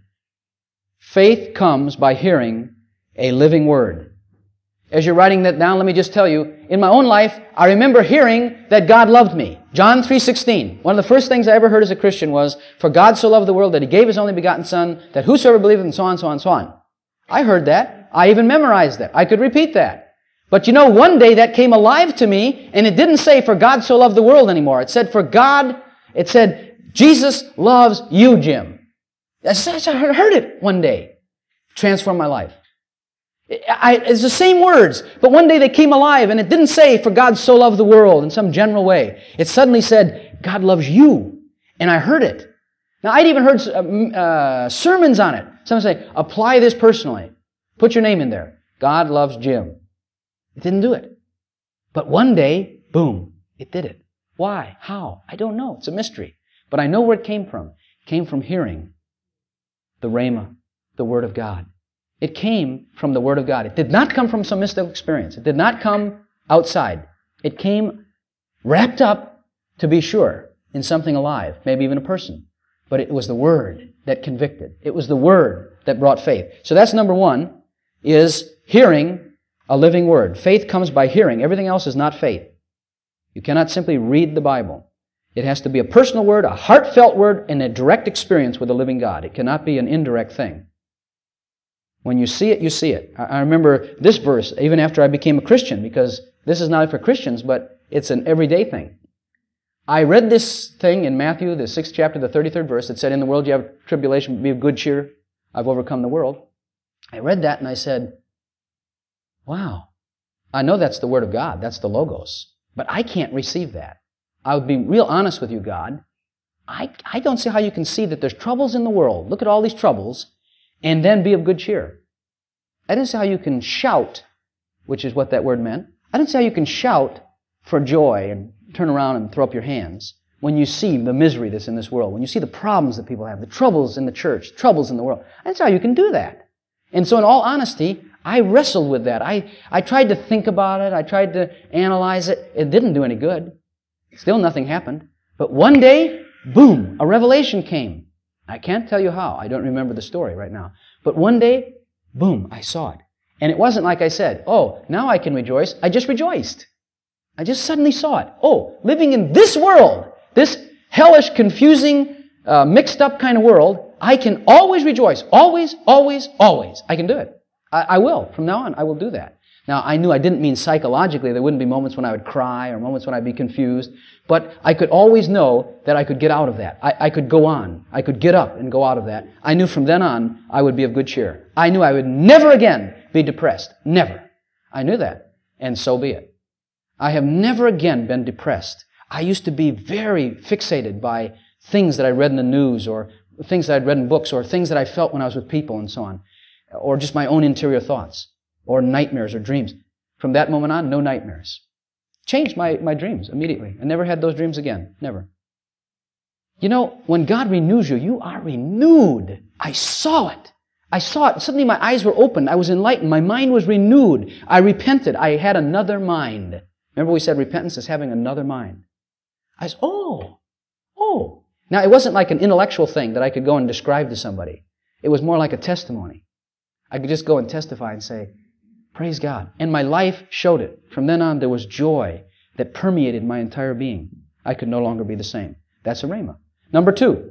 Faith comes by hearing a living word. As you're writing that down, let me just tell you, in my own life, I remember hearing that God loved me. John three sixteen. One of the first things I ever heard as a Christian was, for God so loved the world that He gave His only begotten Son, that whosoever believeth, and so on, so on, so on. I heard that. I even memorized that. I could repeat that. But you know, one day that came alive to me, and it didn't say, for God so loved the world anymore. It said, for God, it said, Jesus loves you, Jim. I heard it one day. Transformed my life. I, it's the same words, but one day they came alive, and it didn't say, for God so loved the world in some general way. It suddenly said, God loves you. And I heard it. Now, I'd even heard uh, uh, sermons on it. Someone say, apply this personally. Put your name in there. God loves Jim. It didn't do it. But one day, boom, it did it. Why? How? I don't know. It's a mystery. But I know where it came from. It came from hearing the Rhema, the Word of God. It came from the Word of God. It did not come from some mystical experience. It did not come outside. It came wrapped up, to be sure, in something alive, maybe even a person. But it was the Word that convicted. It was the Word that brought faith. So that's number one, is hearing a living Word. Faith comes by hearing. Everything else is not faith. You cannot simply read the Bible. It has to be a personal word, a heartfelt word, and a direct experience with the living God. It cannot be an indirect thing. When you see it, you see it. I remember this verse, even after I became a Christian, because this is not for Christians, but it's an everyday thing. I read this thing in Matthew, the sixth chapter, the thirty-third verse. It said, in the world you have tribulation, but be of good cheer. I've overcome the world. I read that and I said, wow, I know that's the Word of God. That's the Logos. But I can't receive that. I would be real honest with you, God. I, I don't see how you can see that there's troubles in the world. Look at all these troubles. And then be of good cheer. I didn't see how you can shout, which is what that word meant. I didn't see how you can shout for joy and turn around and throw up your hands when you see the misery that's in this world, when you see the problems that people have, the troubles in the church, troubles in the world. I didn't see how you can do that. And so in all honesty, I wrestled with that. I, I tried to think about it. I tried to analyze it. It didn't do any good. Still nothing happened. But one day, boom, a revelation came. I can't tell you how. I don't remember the story right now. But one day, boom, I saw it. And it wasn't like I said, oh, now I can rejoice. I just rejoiced. I just suddenly saw it. Oh, living in this world, this hellish, confusing, uh, mixed up kind of world, I can always rejoice. Always, always, always. I can do it. I, I will. From now on, I will do that. Now, I knew I didn't mean psychologically. There wouldn't be moments when I would cry or moments when I'd be confused. But I could always know that I could get out of that. I, I could go on. I could get up and go out of that. I knew from then on I would be of good cheer. I knew I would never again be depressed. Never. I knew that. And so be it. I have never again been depressed. I used to be very fixated by things that I read in the news or things that I'd read in books or things that I felt when I was with people and so on. Or just my own interior thoughts. Or nightmares or dreams. From that moment on, no nightmares. Changed my, my dreams immediately. I never had those dreams again. Never. You know, when God renews you, you are renewed. I saw it. I saw it. Suddenly my eyes were opened. I was enlightened. My mind was renewed. I repented. I had another mind. Remember we said repentance is having another mind. I said, oh, oh. Now it wasn't like an intellectual thing that I could go and describe to somebody. It was more like a testimony. I could just go and testify and say, praise God. And my life showed it. From then on, there was joy that permeated my entire being. I could no longer be the same. That's a rhema. Number two.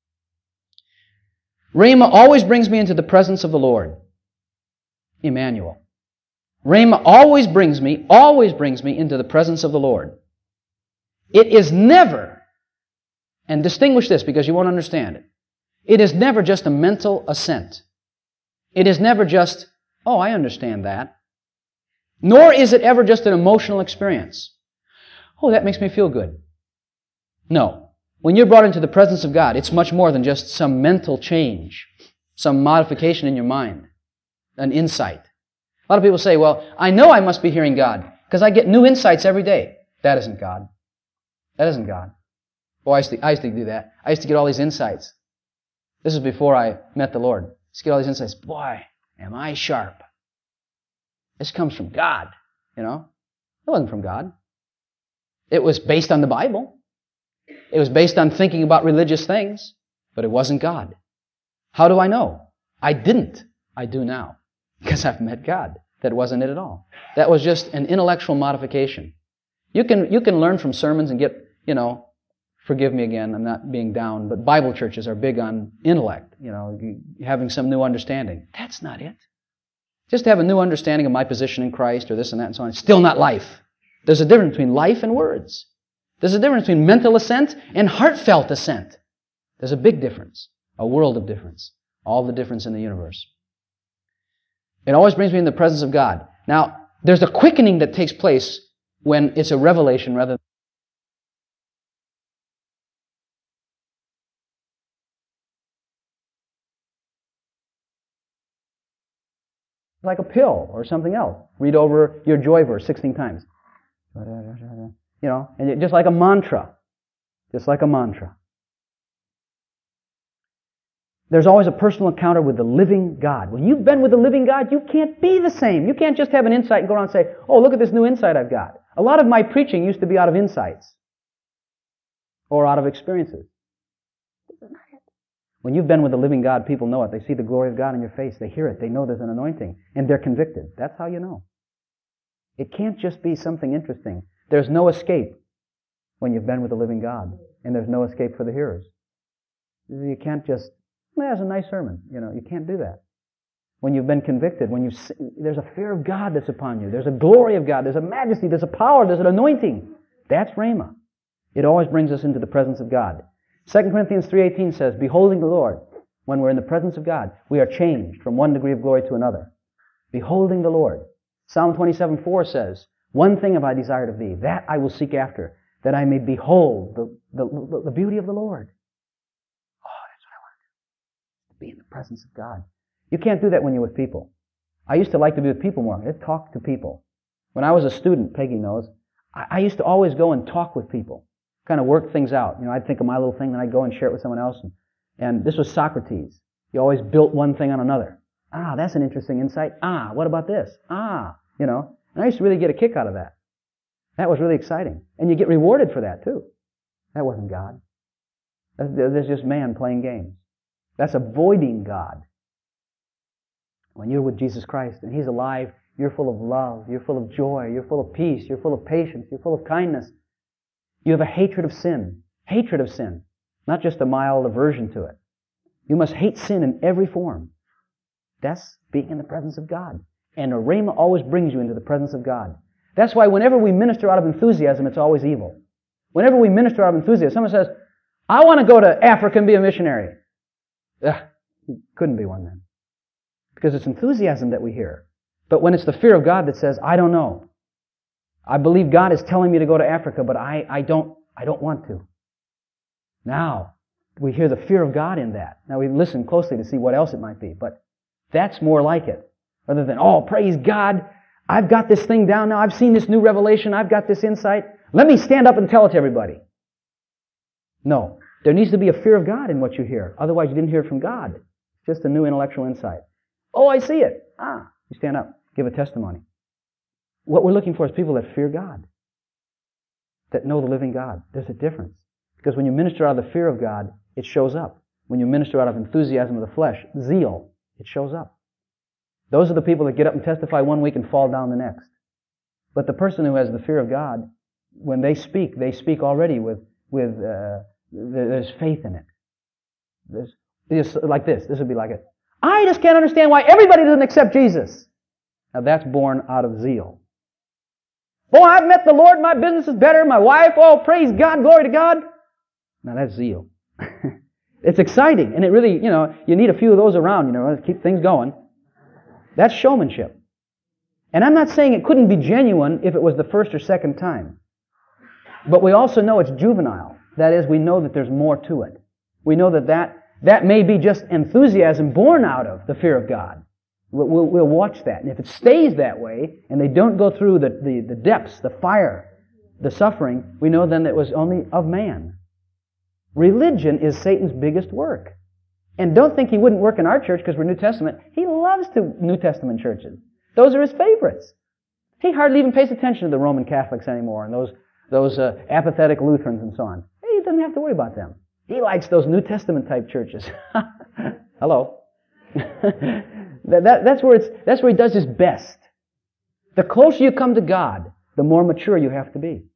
Rhema always brings me into the presence of the Lord. Emmanuel. Rhema always brings me, always brings me into the presence of the Lord. It is never, and distinguish this because you won't understand it, it is never just a mental assent. It is never just, oh, I understand that. Nor is it ever just an emotional experience. Oh, that makes me feel good. No. When you're brought into the presence of God, it's much more than just some mental change, some modification in your mind, an insight. A lot of people say, well, I know I must be hearing God because I get new insights every day. That isn't God. That isn't God. Boy, I used to, I used to do that. I used to get all these insights. This is before I met the Lord. I used to get all these insights. Boy, am I sharp. This comes from God, you know. It wasn't from God. It was based on the Bible. It was based on thinking about religious things, but it wasn't God. How do I know? I didn't. I do now. Because I've met God. That wasn't it at all. That was just an intellectual modification. You can, you can learn from sermons and get, you know, forgive me again, I'm not being down, but Bible churches are big on intellect, you know, having some new understanding. That's not it. Just to have a new understanding of my position in Christ or this and that and so on, it's still not life. There's a difference between life and words. There's a difference between mental assent and heartfelt assent. There's a big difference, a world of difference, all the difference in the universe. It always brings me in the presence of God. Now, there's a quickening that takes place when it's a revelation rather than like a pill or something else. Read over your joy verse sixteen times. You know, and it, just like a mantra. Just like a mantra. There's always a personal encounter with the living God. When you've been with the living God, you can't be the same. You can't just have an insight and go around and say, oh, look at this new insight I've got. A lot of my preaching used to be out of insights or out of experiences. When you've been with the living God, people know it. They see the glory of God in your face. They hear it. They know there's an anointing. And they're convicted. That's how you know. It can't just be something interesting. There's no escape when you've been with the living God. And there's no escape for the hearers. You can't just, well, that's a nice sermon. You know, you can't do that. When you've been convicted, when you there's a fear of God that's upon you. There's a glory of God. There's a majesty. There's a power. There's an anointing. That's Rhema. It always brings us into the presence of God. Second Corinthians three eighteen says, beholding the Lord, when we're in the presence of God, we are changed from one degree of glory to another. Beholding the Lord. Psalm twenty-seven four says, one thing have I desired of thee, that I will seek after, that I may behold the, the, the beauty of the Lord. Oh, that's what I want to do. To be in the presence of God. You can't do that when you're with people. I used to like to be with people more. I'd talk to people. When I was a student, Peggy knows, I, I used to always go and talk with people. Kind of work things out. You know, I'd think of my little thing, then I'd go and share it with someone else. And, and this was Socrates. He always built one thing on another. Ah, that's an interesting insight. Ah, what about this? Ah, you know. And I used to really get a kick out of that. That was really exciting. And you get rewarded for that, too. That wasn't God. That's, that's just man playing games. That's avoiding God. When you're with Jesus Christ and He's alive, you're full of love, you're full of joy, you're full of peace, you're full of patience, you're full of kindness. You have a hatred of sin. Hatred of sin. Not just a mild aversion to it. You must hate sin in every form. That's being in the presence of God. And a rhema always brings you into the presence of God. That's why whenever we minister out of enthusiasm, it's always evil. Whenever we minister out of enthusiasm, someone says, I want to go to Africa and be a missionary. Ugh, you couldn't be one then. Because it's enthusiasm that we hear. But when it's the fear of God that says, I don't know. I believe God is telling me to go to Africa, but I, I don't I don't want to. Now, we hear the fear of God in that. Now, we listen closely to see what else it might be, but that's more like it. Rather than, oh, praise God, I've got this thing down now, I've seen this new revelation, I've got this insight, let me stand up and tell it to everybody. No, there needs to be a fear of God in what you hear. Otherwise, you didn't hear it from God. It's just a new intellectual insight. Oh, I see it. Ah, you stand up, give a testimony. What we're looking for is people that fear God, that know the living God. There's a difference. Because when you minister out of the fear of God, it shows up. when you minister out of enthusiasm of the flesh, zeal, it shows up. Those are the people that get up and testify one week and fall down the next. But the person who has the fear of God, when they speak, they speak already with, with uh, there's faith in it. There's, it's like this. This would be like it. I just can't understand why everybody doesn't accept Jesus. Now that's born out of zeal. Oh, I've met the Lord, my business is better, my wife, oh, praise God, glory to God. Now that's zeal. It's exciting, and it really, you know, you need a few of those around, you know, to keep things going. That's showmanship. And I'm not saying it couldn't be genuine if it was the first or second time. But we also know it's juvenile. That is, we know that there's more to it. We know that that, that may be just enthusiasm born out of the fear of God. We'll, we'll, we'll watch that. And if it stays that way, and they don't go through the, the, the depths, the fire, the suffering, we know then that it was only of man. Religion is Satan's biggest work. And don't think he wouldn't work in our church because we're New Testament. He loves to New Testament churches. Those are his favorites. He hardly even pays attention to the Roman Catholics anymore and those, those uh, apathetic Lutherans and so on. He doesn't have to worry about them. He likes those New Testament type churches. Hello. that, that, that's, where it's, that's where he does his best. The closer you come to God, the more mature you have to be.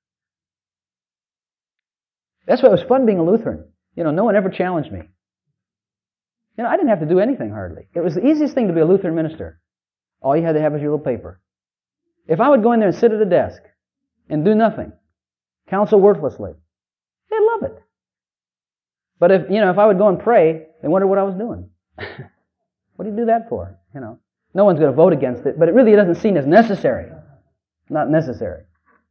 That's why it was fun being a Lutheran. You know, no one ever challenged me. You know, I didn't have to do anything hardly. It was the easiest thing to be a Lutheran minister. All you had to have was your little paper. If I would go in there and sit at a desk and do nothing, counsel worthlessly, they'd love it. But if, you know, if I would go and pray, they wonder what I was doing. What do you do that for? You know, no one's going to vote against it, but it really doesn't seem as necessary. Not necessary.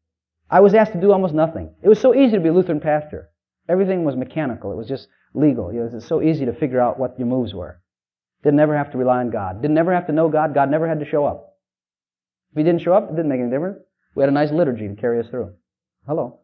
I was asked to do almost nothing. It was so easy to be a Lutheran pastor. Everything was mechanical. It was just legal. You know, it was so easy to figure out what your moves were. Didn't ever have to rely on God. Didn't ever have to know God. God never had to show up. If He didn't show up, it didn't make any difference. We had a nice liturgy to carry us through. Hello.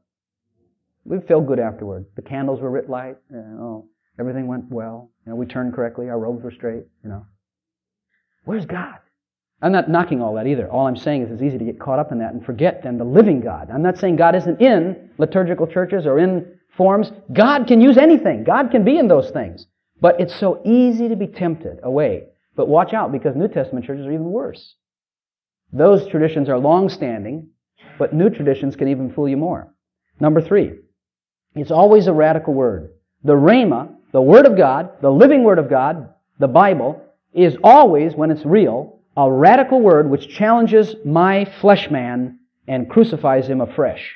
We felt good afterward. The candles were lit light. You know, everything went well. You know, we turned correctly. Our robes were straight. You know. Where's God? I'm not knocking all that either. All I'm saying is it's easy to get caught up in that and forget then the living God. I'm not saying God isn't in liturgical churches or in forms. God can use anything. God can be in those things. But it's so easy to be tempted away. But watch out, because New Testament churches are even worse. Those traditions are long-standing, but new traditions can even fool you more. Number three, it's always a radical word. The Rhema, the Word of God, the living Word of God, the Bible, is always, when it's real, a radical word which challenges my flesh man and crucifies him afresh.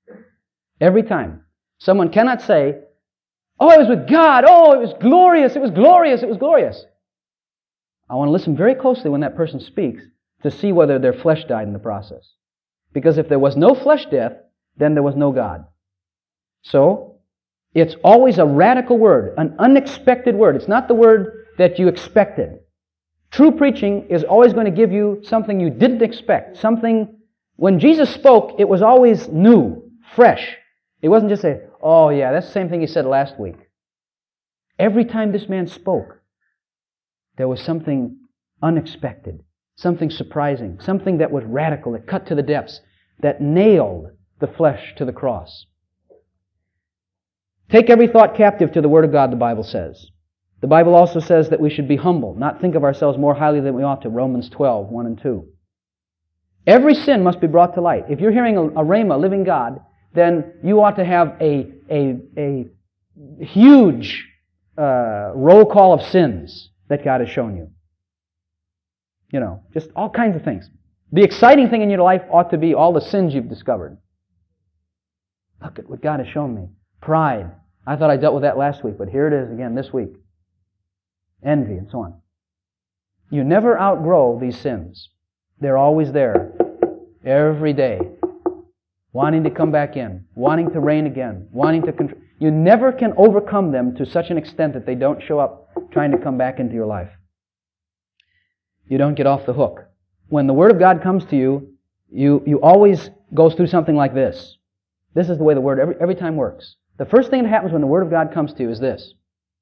Every time. Someone cannot say, oh, I was with God, oh, it was glorious, it was glorious, it was glorious. I want to listen very closely when that person speaks to see whether their flesh died in the process. Because if there was no flesh death, then there was no God. So, it's always a radical word, an unexpected word. It's not the word that you expected. True preaching is always going to give you something you didn't expect. Something, when Jesus spoke, it was always new, fresh. It wasn't just say, oh yeah, that's the same thing he said last week. Every time this man spoke, there was something unexpected, something surprising, something that was radical, that cut to the depths, that nailed the flesh to the cross. Take every thought captive to the Word of God, the Bible says. The Bible also says that we should be humble, not think of ourselves more highly than we ought to, Romans twelve, one and two. Every sin must be brought to light. If you're hearing a, a rhema, living God, then you ought to have a, a, a huge uh, roll call of sins that God has shown you. You know, just all kinds of things. The exciting thing in your life ought to be all the sins you've discovered. Look at what God has shown me. Pride. I thought I dealt with that last week, but here it is again this week. Envy and so on. You never outgrow these sins. They're always there. Every day. Wanting to come back in. Wanting to reign again. Wanting to control. You never can overcome them to such an extent that they don't show up trying to come back into your life. You don't get off the hook. When the Word of God comes to you, you, you always goes through something like this. This is the way the Word every, every time works. The first thing that happens when the Word of God comes to you is this.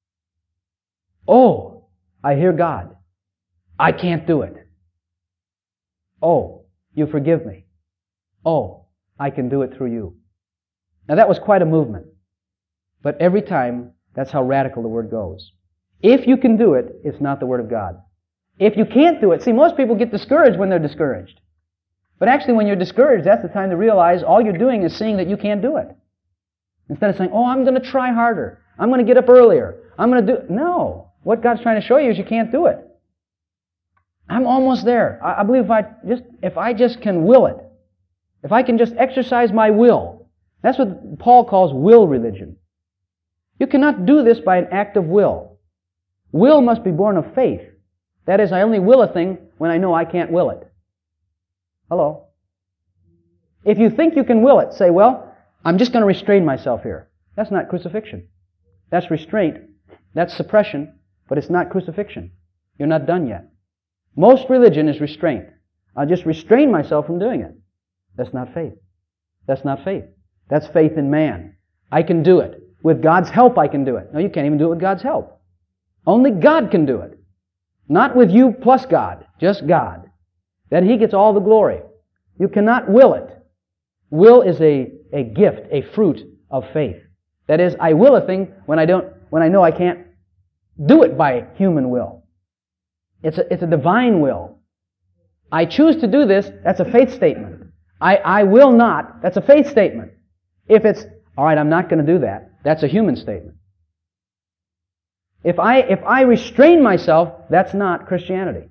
Oh, I hear God. I can't do it. Oh, you forgive me. Oh, I can do it through you. Now that was quite a movement. But every time That's how radical the Word goes. If you can do it, it's not the Word of God. If you can't do it, see, most people get discouraged when they're discouraged. But actually, when you're discouraged, that's the time to realize all you're doing is seeing that you can't do it. Instead of saying, oh, I'm going to try harder. I'm going to get up earlier. I'm going to do... No. What God's trying to show you is you can't do it. I'm almost there. I, I believe if I just if I just can will it, if I can just exercise my will, that's what Paul calls will religion. You cannot do this by an act of will. Will must be born of faith. That is, I only will a thing when I know I can't will it. Hello? If you think you can will it, say, well, I'm just going to restrain myself here. That's not crucifixion. That's restraint. That's suppression, but it's not crucifixion. You're not done yet. Most religion is restraint. I'll just restrain myself from doing it. That's not faith. That's not faith. That's faith in man. I can do it. With God's help, I can do it. No, you can't even do it with God's help. Only God can do it. Not with you plus God, just God. Then He gets all the glory. You cannot will it. Will is a, a gift, a fruit of faith. That is, I will a thing when I don't, when I know I can't do it by human will. It's a, it's a divine will. I choose to do this, that's a faith statement. I, I will not, that's a faith statement. If it's, all right, I'm not going to do that, that's a human statement. If I, if I restrain myself, that's not Christianity.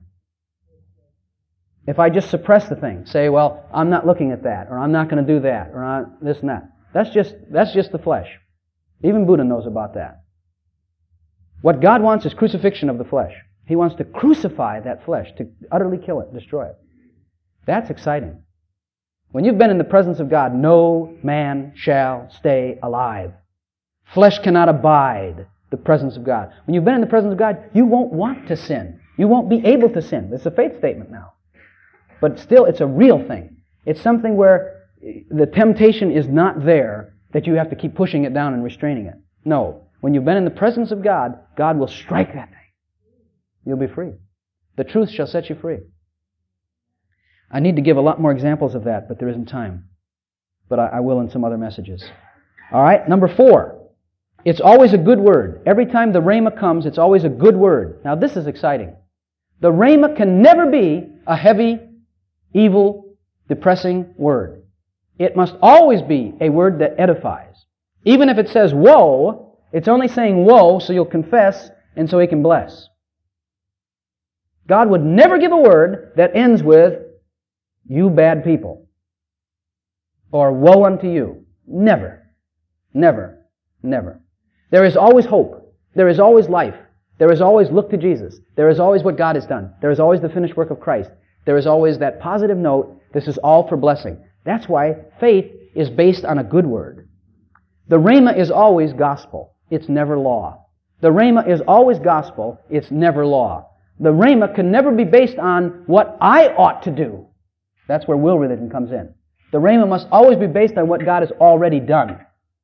If I just suppress the thing, say, well, I'm not looking at that, or I'm not going to do that, or I, this and that. That's just, that's just the flesh. Even Buddha knows about that. What God wants is crucifixion of the flesh. He wants to crucify that flesh, to utterly kill it, destroy it. That's exciting. When you've been in the presence of God, no man shall stay alive. Flesh cannot abide the presence of God. When you've been in the presence of God, you won't want to sin. You won't be able to sin. It's a faith statement now. But still, it's a real thing. It's something where the temptation is not there that you have to keep pushing it down and restraining it. No. When you've been in the presence of God, God will strike that thing. You'll be free. The truth shall set you free. I need to give a lot more examples of that, but there isn't time. But I, I will in some other messages. All right, number four. It's always a good word. Every time the rhema comes, it's always a good word. Now this is exciting. The rhema can never be a heavy, evil, depressing word. It must always be a word that edifies. Even if it says woe, it's only saying woe so you'll confess and so He can bless. God would never give a word that ends with, you bad people, or woe unto you. Never. Never. Never. There is always hope. There is always life. There is always look to Jesus. There is always what God has done. There is always the finished work of Christ. There is always that positive note, this is all for blessing. That's why faith is based on a good word. The rhema is always gospel. It's never law. The rhema is always gospel. It's never law. The rhema can never be based on what I ought to do. That's where will religion comes in. The rhema must always be based on what God has already done.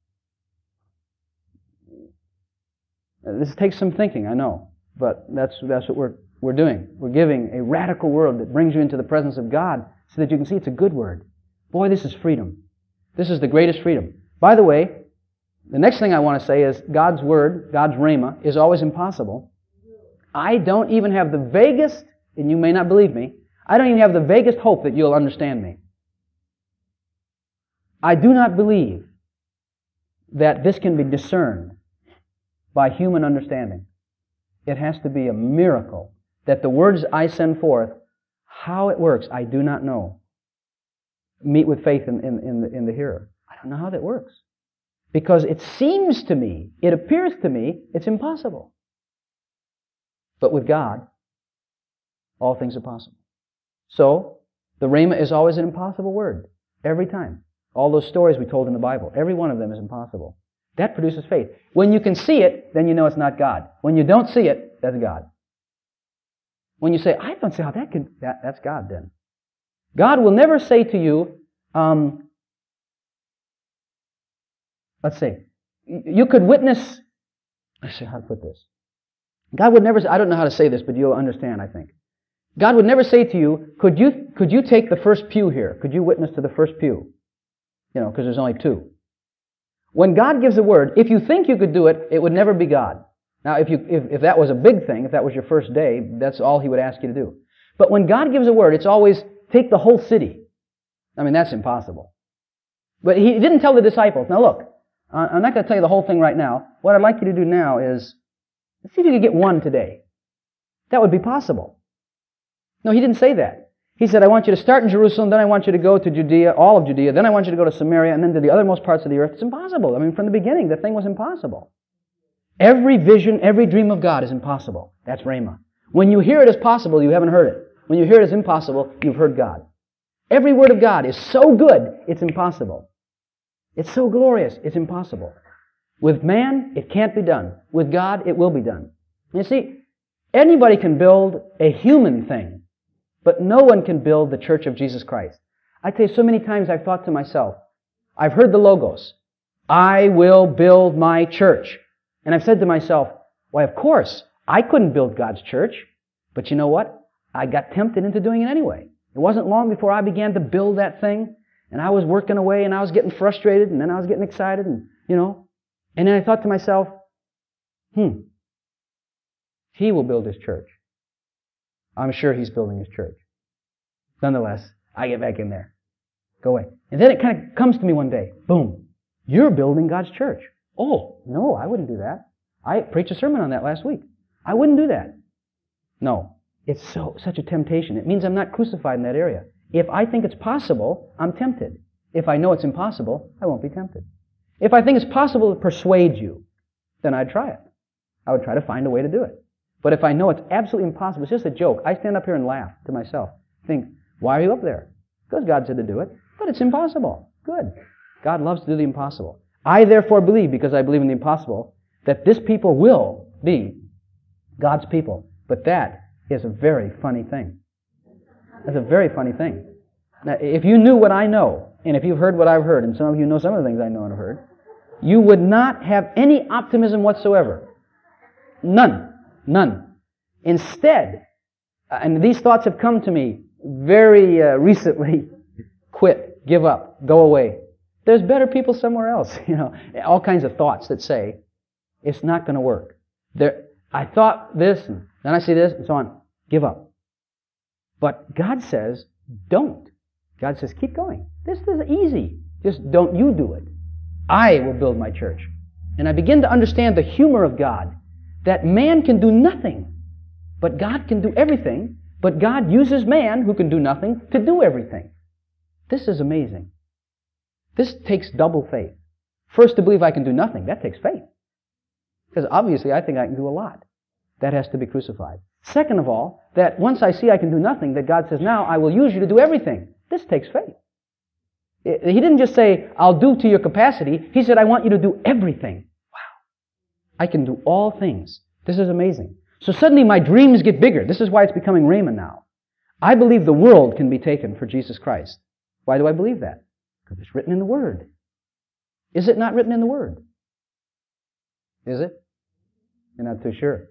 This takes some thinking, I know, but that's that's what we're we're doing. We're giving a radical word that brings you into the presence of God so that you can see it's a good word. Boy, this is freedom. This is the greatest freedom. By the way, the next thing I want to say is God's word, God's rhema, is always impossible. I don't even have the vaguest, and you may not believe me, I don't even have the vaguest hope that you'll understand me. I do not believe that this can be discerned by human understanding. It has to be a miracle that the words I send forth, how it works, I do not know. Meet with faith in, in, in, the, in the hearer. I don't know how that works. Because it seems to me, it appears to me, it's impossible. But with God, all things are possible. So, the rhema is always an impossible word. Every time. All those stories we told in the Bible, every one of them is impossible. That produces faith. When you can see it, then you know it's not God. When you don't see it, that's God. When you say, I don't see how that can, that, that's God then. God will never say to you, um, let's see, you could witness, let's see how to put this. God would never say, I don't know how to say this, but you'll understand, I think. God would never say to you, could you, could you take the first pew here? Could you witness to the first pew? You know, because there's only two. When God gives a word, if you think you could do it, it would never be God. Now, if, you, if, if that was a big thing, if that was your first day, that's all He would ask you to do. But when God gives a word, it's always, take the whole city. I mean, that's impossible. But He didn't tell the disciples, now look, I'm not going to tell you the whole thing right now. What I'd like you to do now is, see if you could get one today. That would be possible. No, He didn't say that. He said, I want you to start in Jerusalem, then I want you to go to Judea, all of Judea, then I want you to go to Samaria, and then to the othermost parts of the earth. It's impossible. I mean, from the beginning, the thing was impossible. Every vision, every dream of God is impossible. That's Rhema. When you hear it as possible, you haven't heard it. When you hear it as impossible, you've heard God. Every word of God is so good, it's impossible. It's so glorious, it's impossible. With man, it can't be done. With God, it will be done. You see, anybody can build a human thing, but no one can build the church of Jesus Christ. I tell you, so many times I've thought to myself, I've heard the logos, I will build my church. And I've said to myself, why, of course, I couldn't build God's church. But you know what? I got tempted into doing it anyway. It wasn't long before I began to build that thing, and I was working away, and I was getting frustrated, and then I was getting excited, and, you know. And then I thought to myself, hmm, He will build His church. I'm sure He's building His church. Nonetheless, I get back in there. Go away. And then it kind of comes to me one day. Boom. You're building God's church. Oh, no, I wouldn't do that. I preached a sermon on that last week. I wouldn't do that. No. It's so such a temptation. It means I'm not crucified in that area. If I think it's possible, I'm tempted. If I know it's impossible, I won't be tempted. If I think it's possible to persuade you, then I'd try it. I would try to find a way to do it. But if I know it's absolutely impossible, it's just a joke, I stand up here and laugh to myself. Think, why are you up there? Because God said to do it. But it's impossible. Good. God loves to do the impossible. I therefore believe, because I believe in the impossible, that this people will be God's people. But that is a very funny thing. That's a very funny thing. Now, if you knew what I know, and if you've heard what I've heard, and some of you know some of the things I know and have heard, you would not have any optimism whatsoever. None. None. Instead, and these thoughts have come to me very uh, recently, quit, give up, go away. There's better people somewhere else, you know, all kinds of thoughts that say, it's not going to work. There, I thought this, and then I see this, and so on. Give up. But God says, don't. God says, keep going. This is easy. Just don't you do it. I will build my church. And I begin to understand the humor of God, that man can do nothing, but God can do everything, but God uses man, who can do nothing, to do everything. This is amazing. This takes double faith. First, to believe I can do nothing, that takes faith. Because obviously I think I can do a lot. That has to be crucified. Second of all, that once I see I can do nothing, that God says, now I will use you to do everything. This takes faith. He didn't just say, I'll do to your capacity. He said, I want you to do everything. Wow. I can do all things. This is amazing. So suddenly my dreams get bigger. This is why it's becoming Rhema now. I believe the world can be taken for Jesus Christ. Why do I believe that? Because it's written in the Word. Is it not written in the Word? Is it? You're not too sure.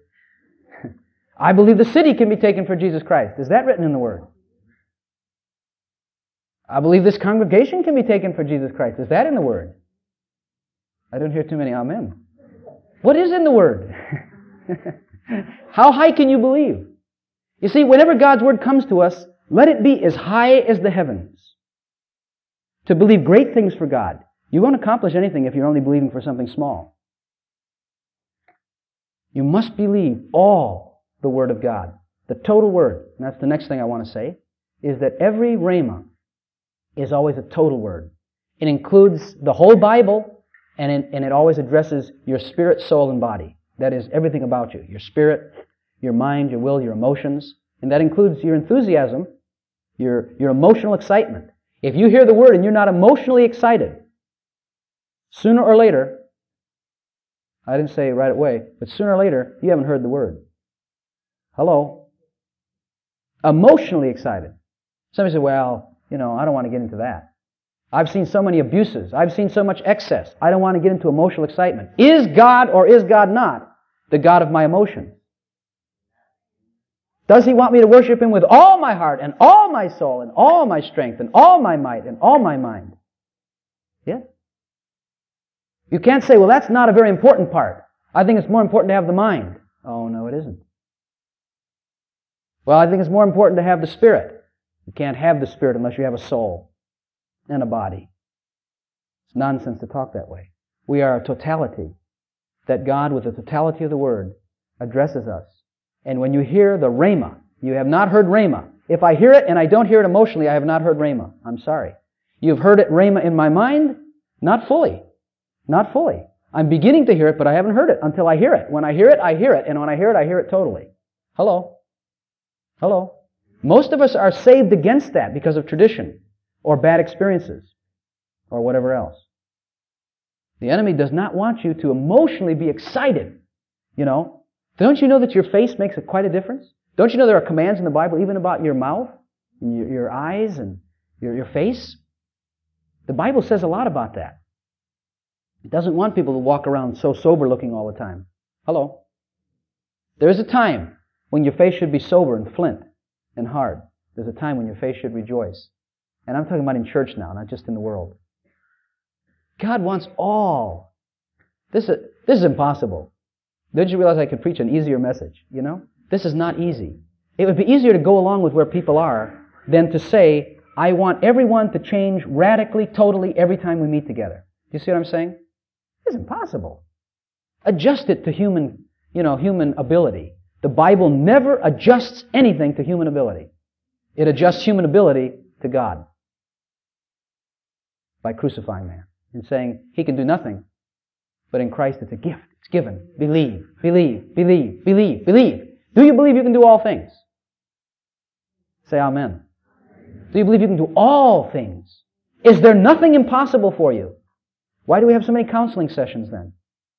I believe the city can be taken for Jesus Christ. Is that written in the Word? I believe this congregation can be taken for Jesus Christ. Is that in the Word? I don't hear too many amen. What is in the Word? How high can you believe? You see, whenever God's Word comes to us, let it be as high as the heavens. To believe great things for God. You won't accomplish anything if you're only believing for something small. You must believe all the Word of God. The total Word. And that's the next thing I want to say, is that every Rhema is always a total Word. It includes the whole Bible, and it, and it always addresses your spirit, soul, and body. That is everything about you. Your spirit, your mind, your will, your emotions. And that includes your enthusiasm, your, your emotional excitement. If you hear the Word and you're not emotionally excited, sooner or later, I didn't say right away, but sooner or later, you haven't heard the Word. Hello? Emotionally excited. Somebody said, well, you know, I don't want to get into that. I've seen so many abuses. I've seen so much excess. I don't want to get into emotional excitement. Is God or is God not the God of my emotions? Does He want me to worship Him with all my heart and all my soul and all my strength and all my might and all my mind? Yes. You can't say, well, that's not a very important part. I think it's more important to have the mind. Oh, no, it isn't. Well, I think it's more important to have the Spirit. You can't have the Spirit unless you have a soul and a body. It's nonsense to talk that way. We are a totality. That God, with the totality of the Word, addresses us. And when you hear the Rhema, you have not heard Rhema. If I hear it and I don't hear it emotionally, I have not heard Rhema. I'm sorry. You've heard it Rhema in my mind? Not fully. Not fully. I'm beginning to hear it, but I haven't heard it until I hear it. When I hear it, I hear it. And when I hear it, I hear it totally. Hello? Hello? Most of us are saved against that because of tradition or bad experiences or whatever else. The enemy does not want you to emotionally be excited. You know, don't you know that your face makes a, quite a difference? Don't you know there are commands in the Bible even about your mouth, and your, your eyes, and your, your face? The Bible says a lot about that. It doesn't want people to walk around so sober-looking all the time. Hello? There is a time when your face should be sober and flint and hard. There's a time when your face should rejoice. And I'm talking about in church now, not just in the world. God wants all. This is, this is impossible. Didn't you realize I could preach an easier message? You know? This is not easy. It would be easier to go along with where people are than to say, I want everyone to change radically, totally, every time we meet together. Do you see what I'm saying? It's impossible. Adjust it to human, you know, human ability. The Bible never adjusts anything to human ability. It adjusts human ability to God by crucifying man and saying he can do nothing, but in Christ it's a gift. It's given. Believe, believe, believe, believe, believe. Do you believe you can do all things? Say amen. Do you believe you can do all things? Is there nothing impossible for you? Why do we have so many counseling sessions then?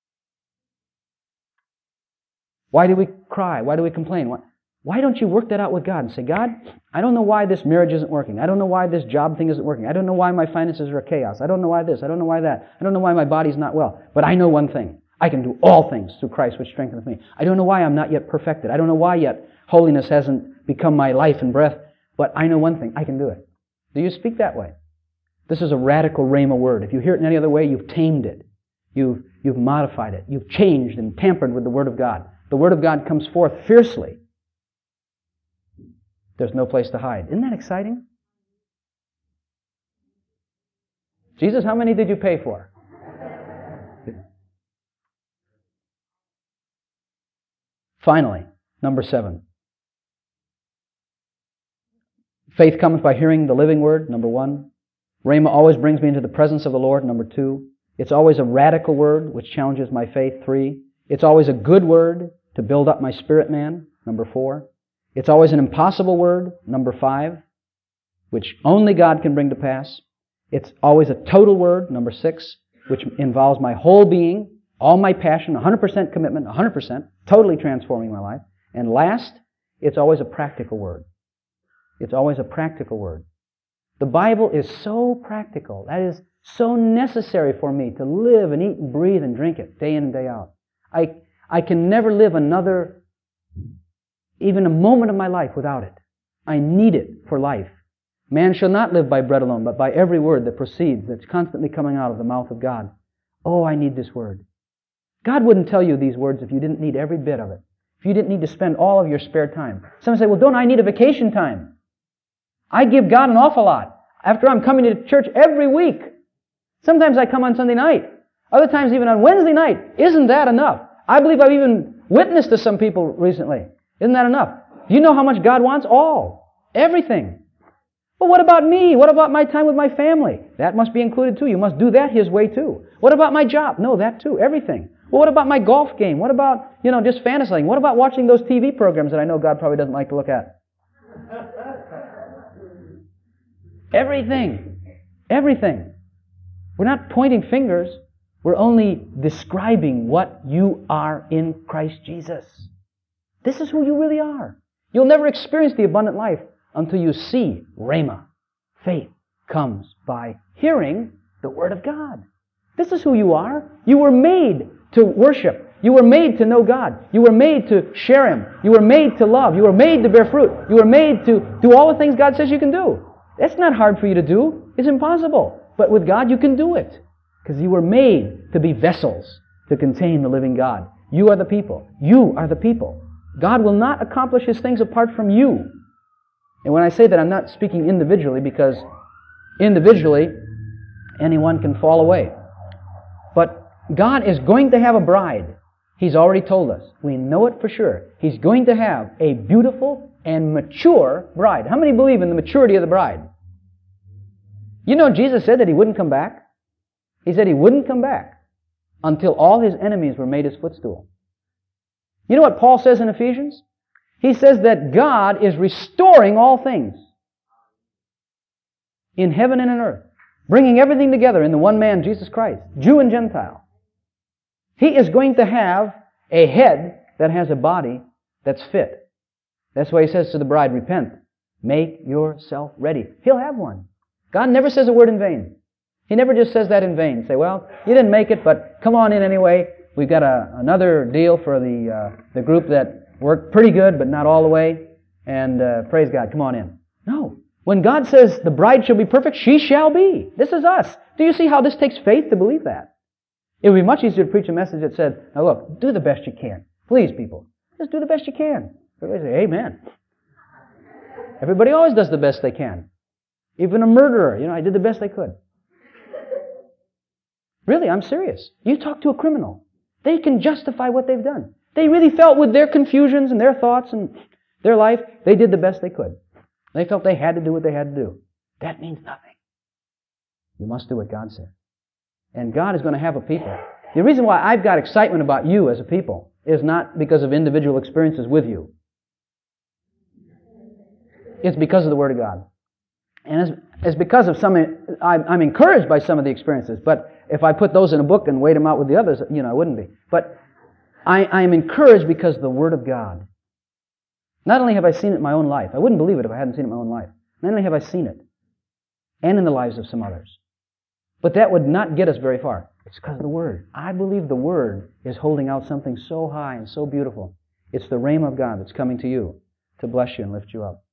Why do we cry? Why do we complain? Why, why don't you work that out with God and say, God, I don't know why this marriage isn't working. I don't know why this job thing isn't working. I don't know why my finances are a chaos. I don't know why this. I don't know why that. I don't know why my body's not well. But I know one thing. I can do all things through Christ which strengthens me. I don't know why I'm not yet perfected. I don't know why yet holiness hasn't become my life and breath. But I know one thing. I can do it. Do you speak that way? This is a radical rhema word. If you hear it in any other way, you've tamed it. You've, you've modified it. You've changed and tampered with the Word of God. The Word of God comes forth fiercely. There's no place to hide. Isn't that exciting? Jesus, how many did you pay for? Finally, number seven. Faith comes by hearing the living Word, number one. Rhema always brings me into the presence of the Lord, number two. It's always a radical word which challenges my faith, three. It's always a good word to build up my spirit man, number four. It's always an impossible word, number five, which only God can bring to pass. It's always a total word, number six, which involves my whole being, all my passion, one hundred percent commitment, one hundred percent, totally transforming my life. And last, it's always a practical word. It's always a practical word. The Bible is so practical. That is so necessary for me to live and eat and breathe and drink it day in and day out. I, I can never live another, even a moment of my life without it. I need it for life. Man shall not live by bread alone, but by every word that proceeds, that's constantly coming out of the mouth of God. Oh, I need this word. God wouldn't tell you these words if you didn't need every bit of it. If you didn't need to spend all of your spare time. Some say, well, don't I need a vacation time? I give God an awful lot. After I'm coming to church every week. Sometimes I come on Sunday night. Other times even on Wednesday night. Isn't that enough? I believe I've even witnessed to some people recently. Isn't that enough? Do you know how much God wants? All. Everything. But what about me? What about my time with my family? That must be included too. You must do that His way too. What about my job? No, that too. Everything. Well, what about my golf game? What about, you know, just fantasizing? What about watching those T V programs that I know God probably doesn't like to look at? Everything. Everything. We're not pointing fingers. We're only describing what you are in Christ Jesus. This is who you really are. You'll never experience the abundant life until you see Rhema. Faith comes by hearing the Word of God. This is who you are. You were made to worship. You were made to know God. You were made to share Him. You were made to love. You were made to bear fruit. You were made to do all the things God says you can do. That's not hard for you to do. It's impossible. But with God, you can do it. Because you were made to be vessels to contain the living God. You are the people. You are the people. God will not accomplish His things apart from you. And when I say that, I'm not speaking individually, because individually anyone can fall away. But God is going to have a bride. He's already told us. We know it for sure. He's going to have a beautiful and mature bride. How many believe in the maturity of the bride? You know, Jesus said that He wouldn't come back. He said He wouldn't come back until all His enemies were made His footstool. You know what Paul says in Ephesians? He says that God is restoring all things in heaven and in earth, bringing everything together in the one man, Jesus Christ, Jew and Gentile. He is going to have a head that has a body that's fit. That's why He says to the bride, repent, make yourself ready. He'll have one. God never says a word in vain. He never just says that in vain. Say, well, you didn't make it, but come on in anyway. We've got a, another deal for the uh, the group that worked pretty good, but not all the way. And uh, praise God, come on in. No. When God says the bride shall be perfect, she shall be. This is us. Do you see how this takes faith to believe that? It would be much easier to preach a message that said, now look, do the best you can. Please, people, just do the best you can. Everybody say, amen. Everybody always does the best they can. Even a murderer, you know, I did the best I could. Really, I'm serious. You talk to a criminal. They can justify what they've done. They really felt with their confusions and their thoughts and their life, they did the best they could. They felt they had to do what they had to do. That means nothing. You must do what God said. And God is going to have a people. The reason why I've got excitement about you as a people is not because of individual experiences with you. It's because of the Word of God. And it's, it's because of some, I'm, I'm encouraged by some of the experiences, but if I put those in a book and weighed them out with the others, you know, I wouldn't be. But I, I am encouraged because of the Word of God. Not only have I seen it in my own life, I wouldn't believe it if I hadn't seen it in my own life. Not only have I seen it, and in the lives of some others. But that would not get us very far. It's because of the Word. I believe the Word is holding out something so high and so beautiful. It's the rhema of God that's coming to you to bless you and lift you up.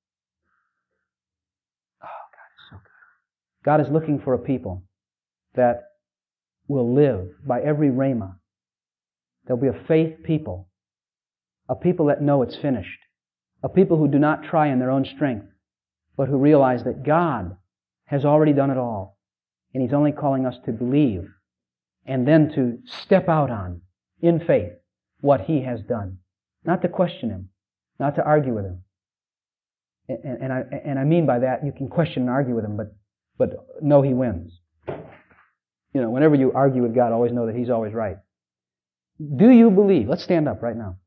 Oh, God is so good. God is looking for a people that will live by every rhema. There'll be a faith people, a people that know it's finished, a people who do not try in their own strength, but who realize that God has already done it all, and He's only calling us to believe and then to step out on, in faith, what He has done. Not to question Him, not to argue with Him. And, and, I, and I mean by that, you can question and argue with Him, but, but know He wins. You know, whenever you argue with God, always know that He's always right. Do you believe? Let's stand up right now.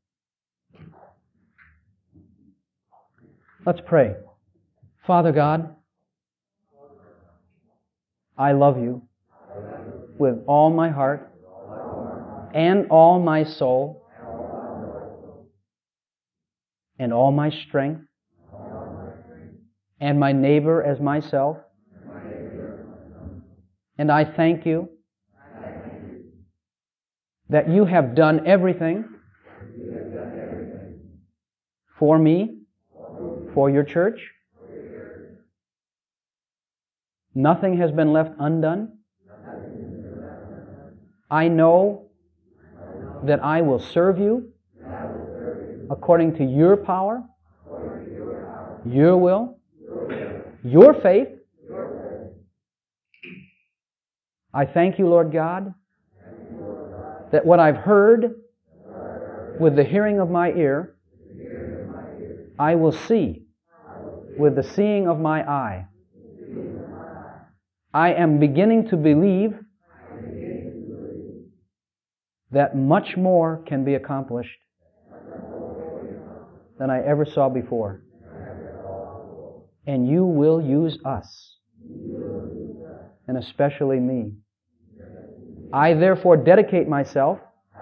Let's pray. Father God, I love You with all my heart and all my soul and all my strength and my neighbor as myself. And I thank You that You have done everything for me, for Your church. Nothing has been left undone. I know that I will serve You according to Your power, Your will, Your faith. I thank You, Lord God, that what I've heard with the hearing of my ear, I will see with the seeing of my eye. I am beginning to believe that much more can be accomplished than I ever saw before. And You will use us, and especially me. I therefore dedicate myself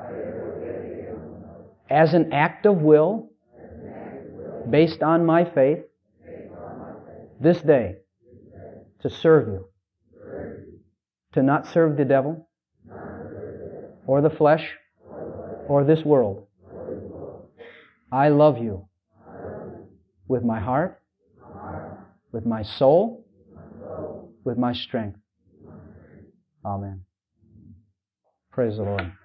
as an act of will based on my faith this day to serve You, to not serve the devil or the flesh or this world. I love You with my heart, with my soul, with my strength. Amen. Praise the Lord.